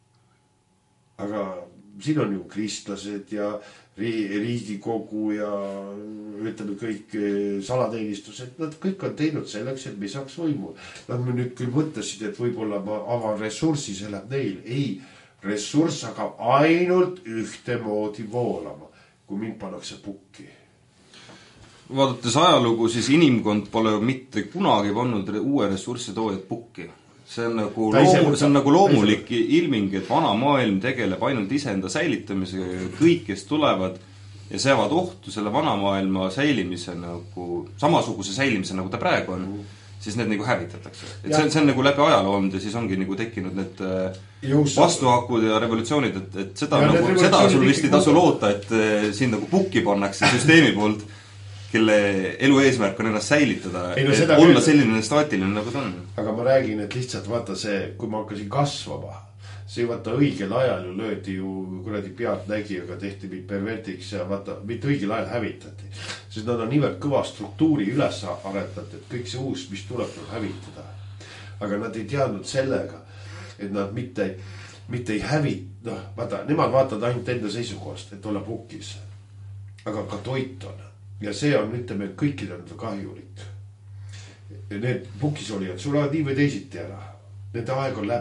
siin on ju kristlased ja riigikogu ja ütleme kõik salateenistused, nad kõik on teinud selleks, et me saaks võimu. Nad me nüüd küll mõtlesid, et võib-olla ma avan ressurssi, see läheb neil. Ei, ressurss hakkab ainult ühtemoodi voolama, kui mind pannakse pukki. Vaadates ajalugu, siis inimkond pole mitte kunagi pannud uue ressurssi toojad pukki. See on nagu loomulik ilming, et vana maailm tegeleb ainult iseenda säilitamisega, kõik, kes tulevad ja seavad ohtu selle vana maailma säilimise samasuguse säilimise, nagu ta praegu on, siis need nagu hävitatakse. Et see on nagu läbi ajaloo olnud ja siis ongi nagu tekkinud need vastuhakud ja revolutsioonid, et seda sul vist ei tasu loota, et siin nagu pukki pannakse süsteemi poolt, kelle elu eesmärk on ennast säilitada, olla selline staatiline, nagu ta on. Aga ma räägin, et lihtsalt vaata see, kui ma hakkasin kasvama, see vaata õigel ajal ju löödi ju kuradi pealtnägijaga, tehti mind pervertiks ja vaata, mitte õigel ajal hävitati. Sest nad on niivõrd kõva struktuuri üles aretatud, et kõik see uus, mis tuleb hävitada. Aga nad ei teadnud sellega, et nad mitte ei hävita, vaata, nemad vaatavad ainult enda seisukohast, et olla pukis. Aga ka toit on. Ja see on, ütleme, kõikidel on kahjulik. Need pukis olijad sulevad nii või teisiti ära. Nende aeg on läbi.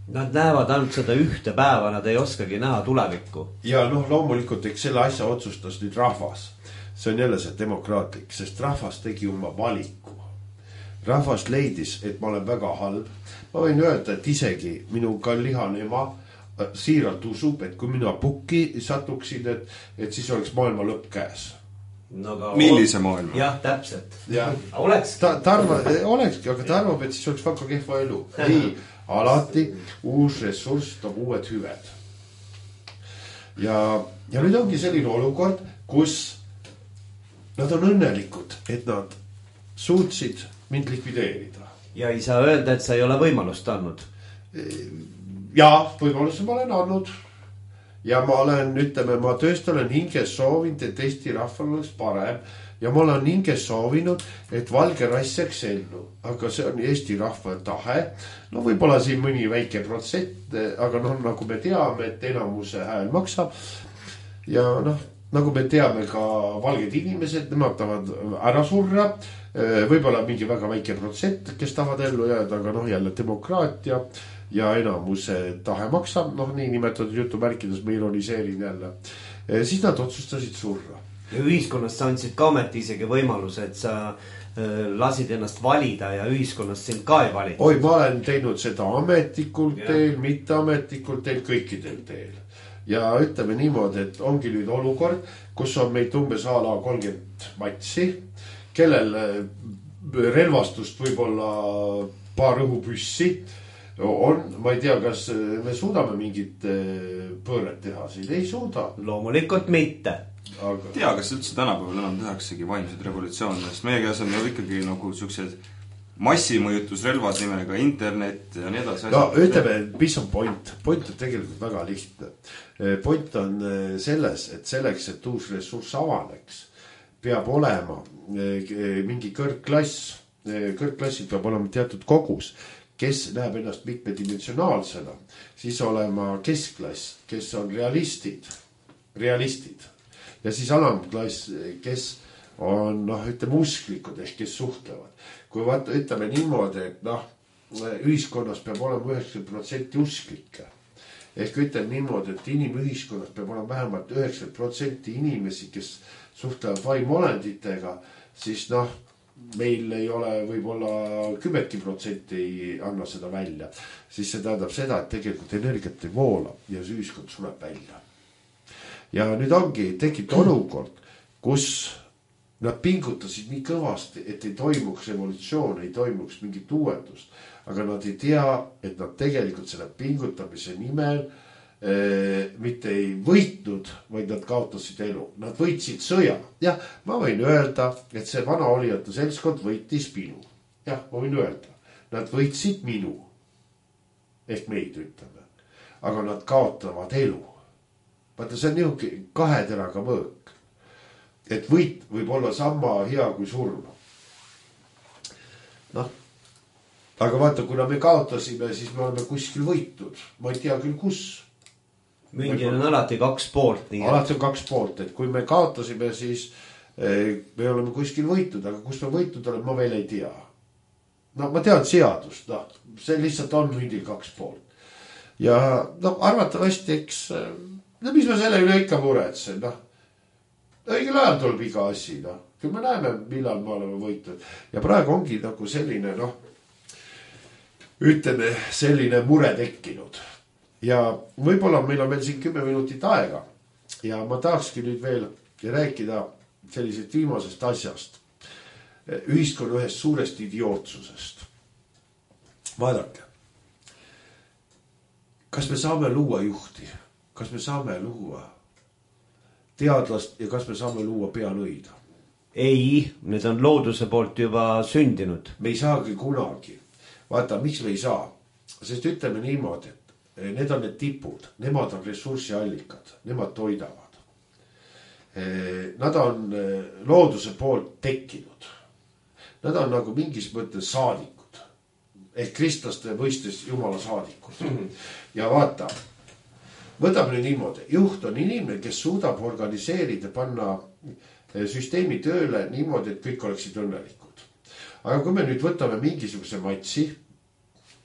Nad näevad ainult seda ühte päeva, nad ei oskagi näha tulevikku. Ja noh, loomulikult, eks selle asja otsustas nüüd rahvas. See on jälle see demokraatlik, sest rahvas tegi oma valiku. Rahvas leidis, et ma olen väga halb. Ma võin öelda, et isegi minu lihane ema siiralt usub, et kui mina pukki satuksin, et siis oleks maailma lõpp käes. No, millise maailma? Jah, täpselt. Ja. Oleks. Olekski, aga ta arvab, et siis oleks väga kehva elu. Ei, alati uus ressurss toob uued hüved. Ja nüüd ongi selline olukord, kus nad on õnnelikud, et nad suutsid mind likvideerida. Ja ei saa öelda, et sa ei ole võimalust andnud. Ja, võimaluse ma olen andnud. Ja ma olen, ütleme, ma tõesti olen hinges soovinud, et Eesti rahval oleks parem. Ja ma olen hinges soovinud, et valge rass jääks ellu. Aga see on Eesti rahva tahe. No võib-olla siin mõni väike protsent, aga noh, nagu me teame, et enamuse hääl maksab. Ja noh, nagu me teame ka valged inimesed, nemad tahavad ära surra. Võib-olla mingi väga väike protsent, kes tahavad ellu jääda, aga noh, jälle demokraatia ja enamuse tahe maksab, noh, nii nimetatud jutumärkides ma ironiseerin jälle. Siis nad otsustasid surra. Ja ühiskonnast sa andsid ka ometi isegi võimaluse, et sa lasid ennast valida ja ühiskonnast sind ka ei valida. Oi, ma olen teinud seda ametlikult teel, mitteametlikult teel, kõikidel teel. Ja ütleme niimoodi, et ongi nüüd olukord, kus on meid umbes ala 30 matsi, kellel relvastust võib-olla paar õhupüssi on. Ma ei tea, kas me suudame mingit pööret teha siin, ei suuda. Loomulikult mitte. Aga... tea, kas üldse tänapäeval enam tehaksegi vaimsed revolutsioone, sest meie käes on ju ikkagi nagu sellised massimõjutusrelvad nimega internet ja nii edasi. No ütleme, mis on point? Point on tegelikult väga lihtne. Point on selles, et selleks, et uus ressurss avaneks, peab olema mingi kõrgklass. Kõrgklassil peab olema teatud kogus, kes näeb ennast mitmedimensionaalsena. Siis olema keskklass, kes on realistid. Ja siis alamklass, kes on, noh, ütleme usklikud, kes suhtlevad. Kui vaata, ütleme niimoodi, et noh, ühiskonnas peab olema 90% usklikke. Ehk ütleme niimoodi, et inimühiskonnas peab olema vähemalt 90% inimesi, kes suhtlevad vaimolenditega, siis noh, meil ei ole võib-olla 10% ei anna seda välja. Siis see tähendab seda, et tegelikult energiat ei voola ja see ühiskond sureb välja. Ja nüüd ongi tekib olukord, kus nad pingutasid nii kõvasti, et ei toimuks revolutsioon, ei toimuks mingit uuendust. Aga nad ei tea, et nad tegelikult selle pingutamise nimel mitte ei võitnud, vaid nad kaotasid elu. Nad võitsid sõja. Jah, ma võin öelda, et see vana olijate seltskond võitis minu. Jah, ma võin öelda. Nad võitsid minu. Ehk meid ütleme. Aga nad kaotavad elu. Vaata, see on nihuke kaheteraga mõõk. Et võit võib olla sama hea kui surma. Noh, aga vaata, kuna me kaotasime, siis me oleme kuskil võitud. Ma ei tea küll, kus. Mingi on alati 2 poolt. Alati on 2 poolt, et kui me kaotasime, siis me oleme kuskil võitud, aga kus me võitud oleme, ma veel ei tea. No ma tean seadust, no, see lihtsalt on mingi 2 poolt. Ja no arvatavasti, eks, no mis ma selle üle ikka muretsen, noh. Õigel ajal tuleb iga asi, noh. Kui me näeme, millal me oleme võitud. Ja praegu ongi nagu selline, noh, ütleme, selline mure tekkinud. Ja võib-olla meil on veel siin 10 minutit aega ja ma tahakski nüüd veel rääkida sellisest viimasest asjast. Ühiskonna ühest suurest idiootsusest. Vaadake. Kas me saame luua juhti? Kas me saame luua teadlast ja kas me saame luua pealõida? Ei, need on looduse poolt juba sündinud. Me ei saagi kunagi. Vaata, miks me ei saa? Sest ütleme niimoodi, need on need tipud, nemad on ressursiallikad, nemad toidavad. Nad on looduse poolt tekkinud. Nad on nagu mingis mõttes saadikud. Ehk kristlaste võistes jumala saadikud. Ja vaata, võtame nüüd niimoodi. Juht on inimene, kes suudab organiseerida, panna süsteemi tööle niimoodi, et kõik oleksid õnnelikud. Aga kui me nüüd võtame mingisuguse matsi,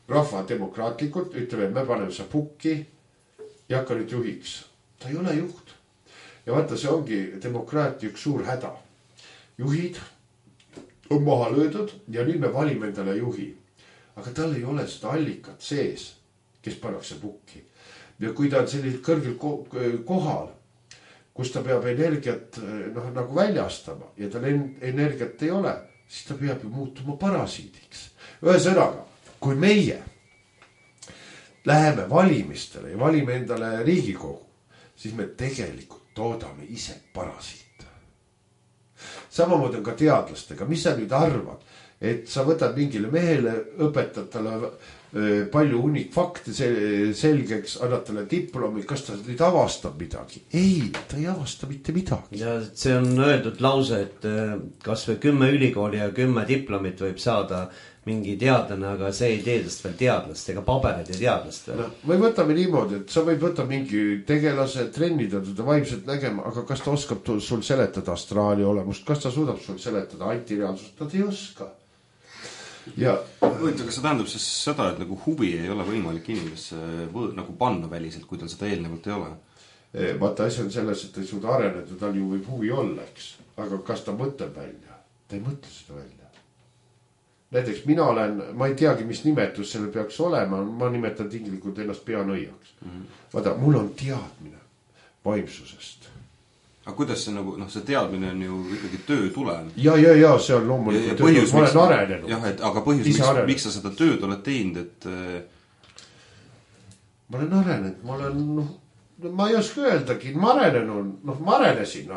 rahva demokraatlikult, ütleme, me paneme sa pukki ja hakka nüüd juhiks. Ta ei ole juht. Ja vaata, see ongi demokraatia üks suur häda. Juhid on maha löödud ja nüüd me valime endale juhi. Aga tal ei ole seda allikat sees, kes pannakse pukki. Ja kui ta on sellisel kõrgel kohal, kus ta peab energiat nagu väljastama ja tal energiat ei ole, siis ta peab ju muutuma parasiidiks. Ühesõnaga, kui meie läheme valimistele ja valime endale Riigikogu, siis me tegelikult toodame ise parasiite. Samamoodi on ka teadlastega. Mis sa nüüd arvad, et sa võtad mingile mehele, õpetad talle palju unikfakte selgeks, annad talle diplomi, kas ta nüüd avastab midagi? Ei, ta ei avasta mitte midagi. Ja see on öeldud lause, et kas või 10 ülikooli ja 10 diplomit võib saada mingi teadlane, aga see ei teedast veel teadlast ega paberid ja teadlast veel. Või võtame niimoodi, et sa võid võtta mingi tegelase, trennida teda vaimselt nägema, aga kas ta oskab sul seletada astraali olemust, kas ta suudab sul seletada antireaalsust, ta ei oska. Ja kas see tähendab siis seda, et nagu huvi ei ole võimalik inimesse nagu panna väliselt, kui tal seda eelnevalt ei ole? Vaata, asi on selles, et ta ei suuda areneda, tal ju võib huvi olla, eks. Aga kas ta mõtleb välja? Ta ei mõtle seda välja. Näiteks ma ei teagi, mis nimetus selle peaks olema, ma nimetan tinglikult ennast peanõiaks. Vaata, mul on teadmine vaimsusest. Aga kuidas see nagu, see teadmine on ju ikkagi töö tulem. Ja, see on loomulikult töö. Ma olen arenenud. Jah, aga põhjus, miks sa seda tööd oled teinud, et... Ma olen arenenud, ma ei oska öeldagi, ma arenesin,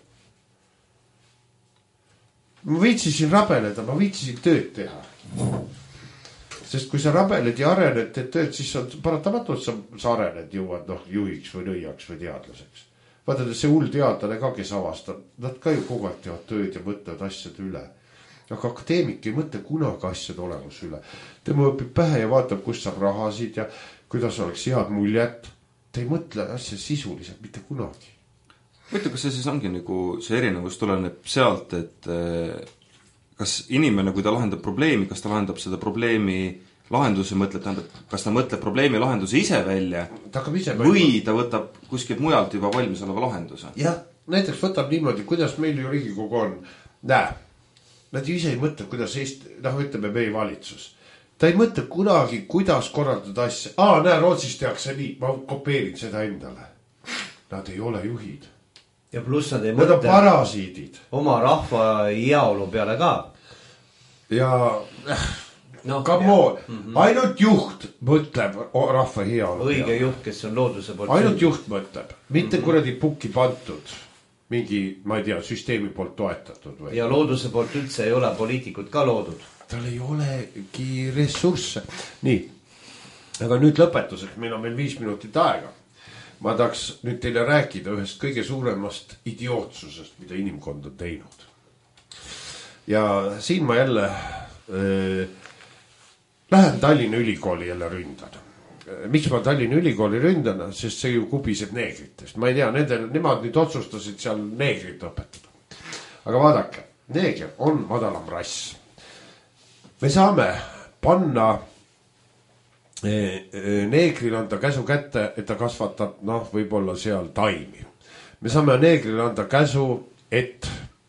Ma viitsisin rabeleda, ma viitsisin tööd teha. Sest kui sa rabeled ja arened, teed tööd, siis on paratamatult sa arened, jõuad juhiks või nõiaks või teadlaseks. Vaata, see hull teadlane ka, kes avastab, nad ka ju kogu aeg teevad tööd ja mõtlevad asjade üle. Aga akadeemik ei mõtle kunagi asjade olemus üle. Tema õpib pähe ja vaatab, kus saab rahasid ja kuidas oleks head muljet. Ta ei mõtle asja sisuliselt mitte kunagi. Võtta, kas see siis ongi nagu, see erinevus tuleneb sealt, et kas inimene, kui ta lahendab probleemi, kas ta lahendab seda probleemi lahenduse kas ta mõtleb probleemi lahenduse ise välja või ta võtab kuskilt mujalt juba valmis oleva lahenduse? Jah, näiteks võtab niimoodi, kuidas meil ju Riigikogu on. Nad ju ise ei mõtle, kuidas ütleme meie valitsus. Ta ei mõtle kunagi, kuidas korraldada asja. Rootsis tehakse nii, ma kopeerin seda endale. Nad ei ole juhid. Ja pluss nad ei mõtle parasiidid. Oma rahva heaolu peale ka. Ja ainult juht mõtleb rahva heaolu peale. Õige juht, kes on looduse poolt. Ainult juht mõtleb. Mitte kuradi pukki pantud. Mingi, ma ei tea, süsteemi poolt toetatud. Või. Ja looduse poolt üldse ei ole poliitikud ka loodud. Tal ei olegi ressursse. Nii. Aga nüüd lõpetuseks, meil on veel 5 minutit aega. Ma tahaks nüüd teile rääkida ühest kõige suuremast idiootsusest, mida inimkond on teinud. Ja siin ma jälle lähen Tallinna Ülikooli jälle ründan. Miks ma Tallinna Ülikooli ründan? Sest see ju kubiseb neegritest. Ma ei tea, nemad nüüd otsustasid seal neegrit õpetada. Aga vaadake, neeger on madalam rass. Me saame panna neegril anda käsu kätte, et ta kasvatab, võib-olla seal taimi. Me saame neegril anda käsu, et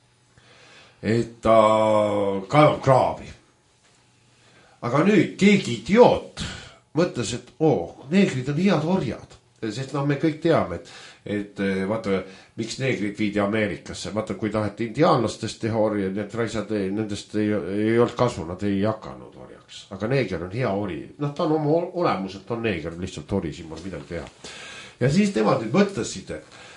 ta kaevab kraavi. Aga nüüd keegi idioot mõtles, et neegrid on head orjad. Sest me kõik teame, et vaata, miks neegrid viidi Ameerikasse. Vaata, kui taheti indiaanlastest teha orja, need raisad nendest ei olnud kasu, nad ei hakanud orjaks. Aga neeger on hea ori. Ta on oma olemuselt, on neeger, lihtsalt ori, siin on midagi teha. Ja siis nemad nüüd mõtlesid,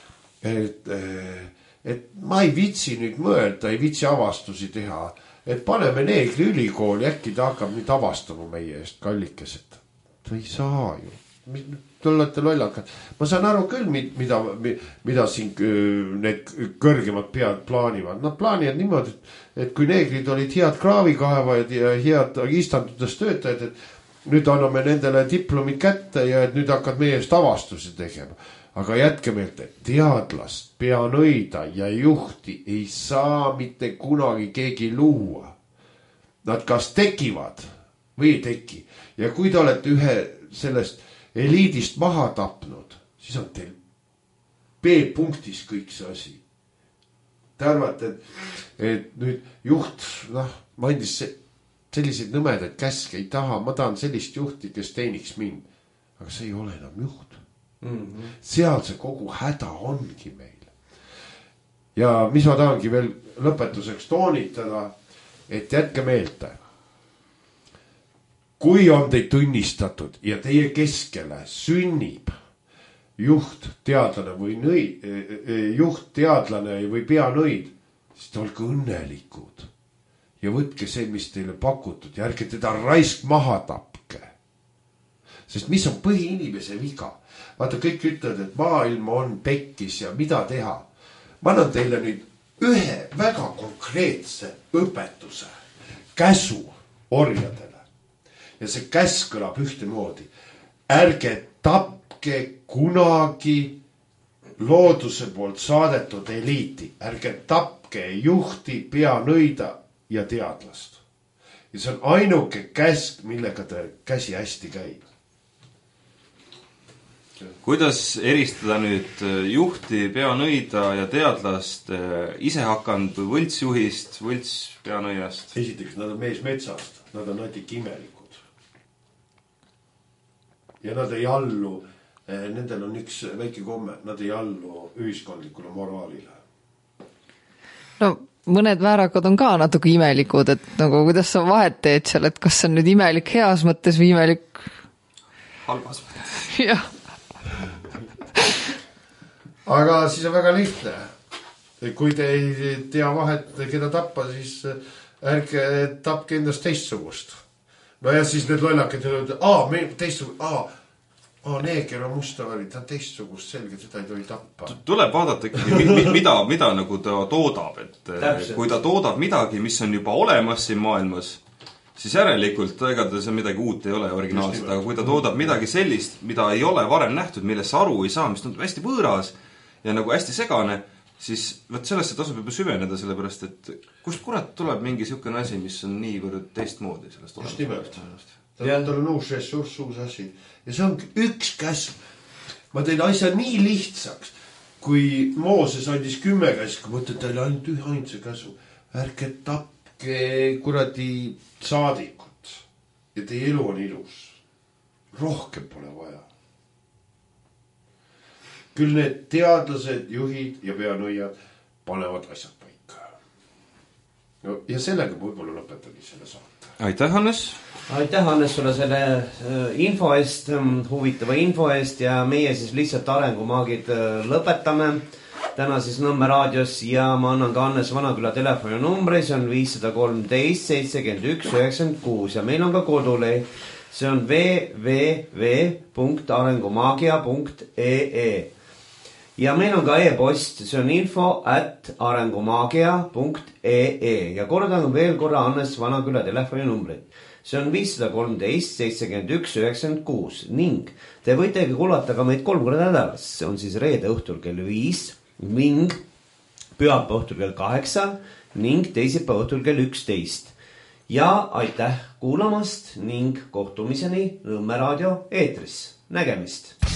et ma ei viitsi nüüd mõelda, ei viitsi avastusi teha, et paneme neegri ülikooli, äkki ta hakkab nüüd avastama meie eest kallikesed. Ta ei saa ju. Te olete lollakad. Ma saan aru küll, mida siin need kõrgemad pead plaanivad. Nad plaanivad niimoodi, et kui neegrid olid head kraavikaevajad ja head istandutes töötajad, et nüüd anname nendele diplomid kätte ja et nüüd hakkad meie eest avastusi tegema. Aga jätke meelt, et teadlast, peanõida ja juhti ei saa mitte kunagi keegi luua. Nad kas tekivad või ei teki. Ja kui te olete ühe sellest eliidist maha tapnud, siis on teil B-punktis kõik see asi. Te arvate, et nüüd juht, andis selliseid nõmedaid käske, ei taha, ma tahan sellist juhti, kes teeniks mind. Aga see ei ole enam juht. Seal see kogu häda ongi meil. Ja mis ma tahangi veel lõpetuseks toonitada, et jätke meelde. Kui on teid tunnistatud ja teie keskele sünnib juht, teadlane või peanõid, siis te olge õnnelikud. Ja võtke see, mis teile pakutud ja ärge teda raisk maha tapke. Sest mis on põhiinimese viga? Vaata, kõik ütlevad, et maailm on pekkis ja mida teha. Ma annan teile nüüd ühe väga konkreetse õpetuse, käsu orjadele. Ja see käsk kõlab ühtemoodi. Ärge tapke kunagi looduse poolt saadetud eliiti. Ärge tapke juhti, peanõida ja teadlast. Ja see on ainuke käsk, millega te käsi hästi käib. Kuidas eristada nüüd juhti, peanõida ja teadlast ise hakanud võltsjuhist, võltspeanõidast? Esiteks, nad on mees metsast, nad on natuke imelikud. Ja nad ei allu, nendel on üks väike komme, nad ei allu ühiskondlikule moraalile. No mõned väärakad on ka natuke imelikud, et nagu kuidas sa vahet teed seal, et kas see on nüüd imelik heas mõttes või imelik halvas mõttes. Jah. Aga siis on väga lihtne. Kui te ei tea vahet, keda tappa, siis ärge tapke endast teistsugust. No ja siis need lollakad ütlevad, teistsugust, neeger on musta värvi, ta on teistsugust, selge, seda ei tohi tappa. Tuleb vaadata ikkagi, mida nagu ta toodab, et kui ta toodab midagi, mis on juba olemas siin maailmas, siis järelikult ega ta see midagi uut ei ole originaalselt, aga kui ta toodab midagi sellist, mida ei ole varem nähtud, millesse aru ei saa, mis tundub hästi võõras ja nagu hästi segane, siis võt sellesse tasub juba süveneda, sellepärast, et kust kurat tuleb mingi siukene asi, mis on niivõrd teistmoodi sellest just nimelt. Tal on uus ressurss, uus asi. Ja see on üks käsk. Ma tein asja nii lihtsaks, kui Mooses andis 10 käsku, mõtled teile ainult ühe ainsa käsu. Ärge tapke kuradi saadikut ja teie elu on ilus. Rohkem pole vaja. Küll need teadlased, juhid ja peanõiad panevad asjad paika. Ja sellega võib-olla lõpetagi selle saate. Aitäh, Hannes! Aitäh, Hannes, sulle selle info eest, huvitava info eest ja meie siis lihtsalt arengumaagid lõpetame täna siis Nõmme raadios ja ma annan ka Hannes Vanaküla telefoninumbri, see on 513 71 96 ja meil on ka koduleht, see on www.arengumagia.ee ja meil on ka e-post, see on info@arengumagia.ee ja kordan veel korra Hannes Vanaküla telefoninumbrit. See on 513 71 96 ning te võitegi kuulata ka meid 3 korda nädalas. See on siis reede õhtul kell 5 ning pühapäeva õhtul kell 8 ning teisipäeva õhtul kell 11. Ja aitäh kuulamast ning kohtumiseni Nõmme raadio eetris. Nägemist!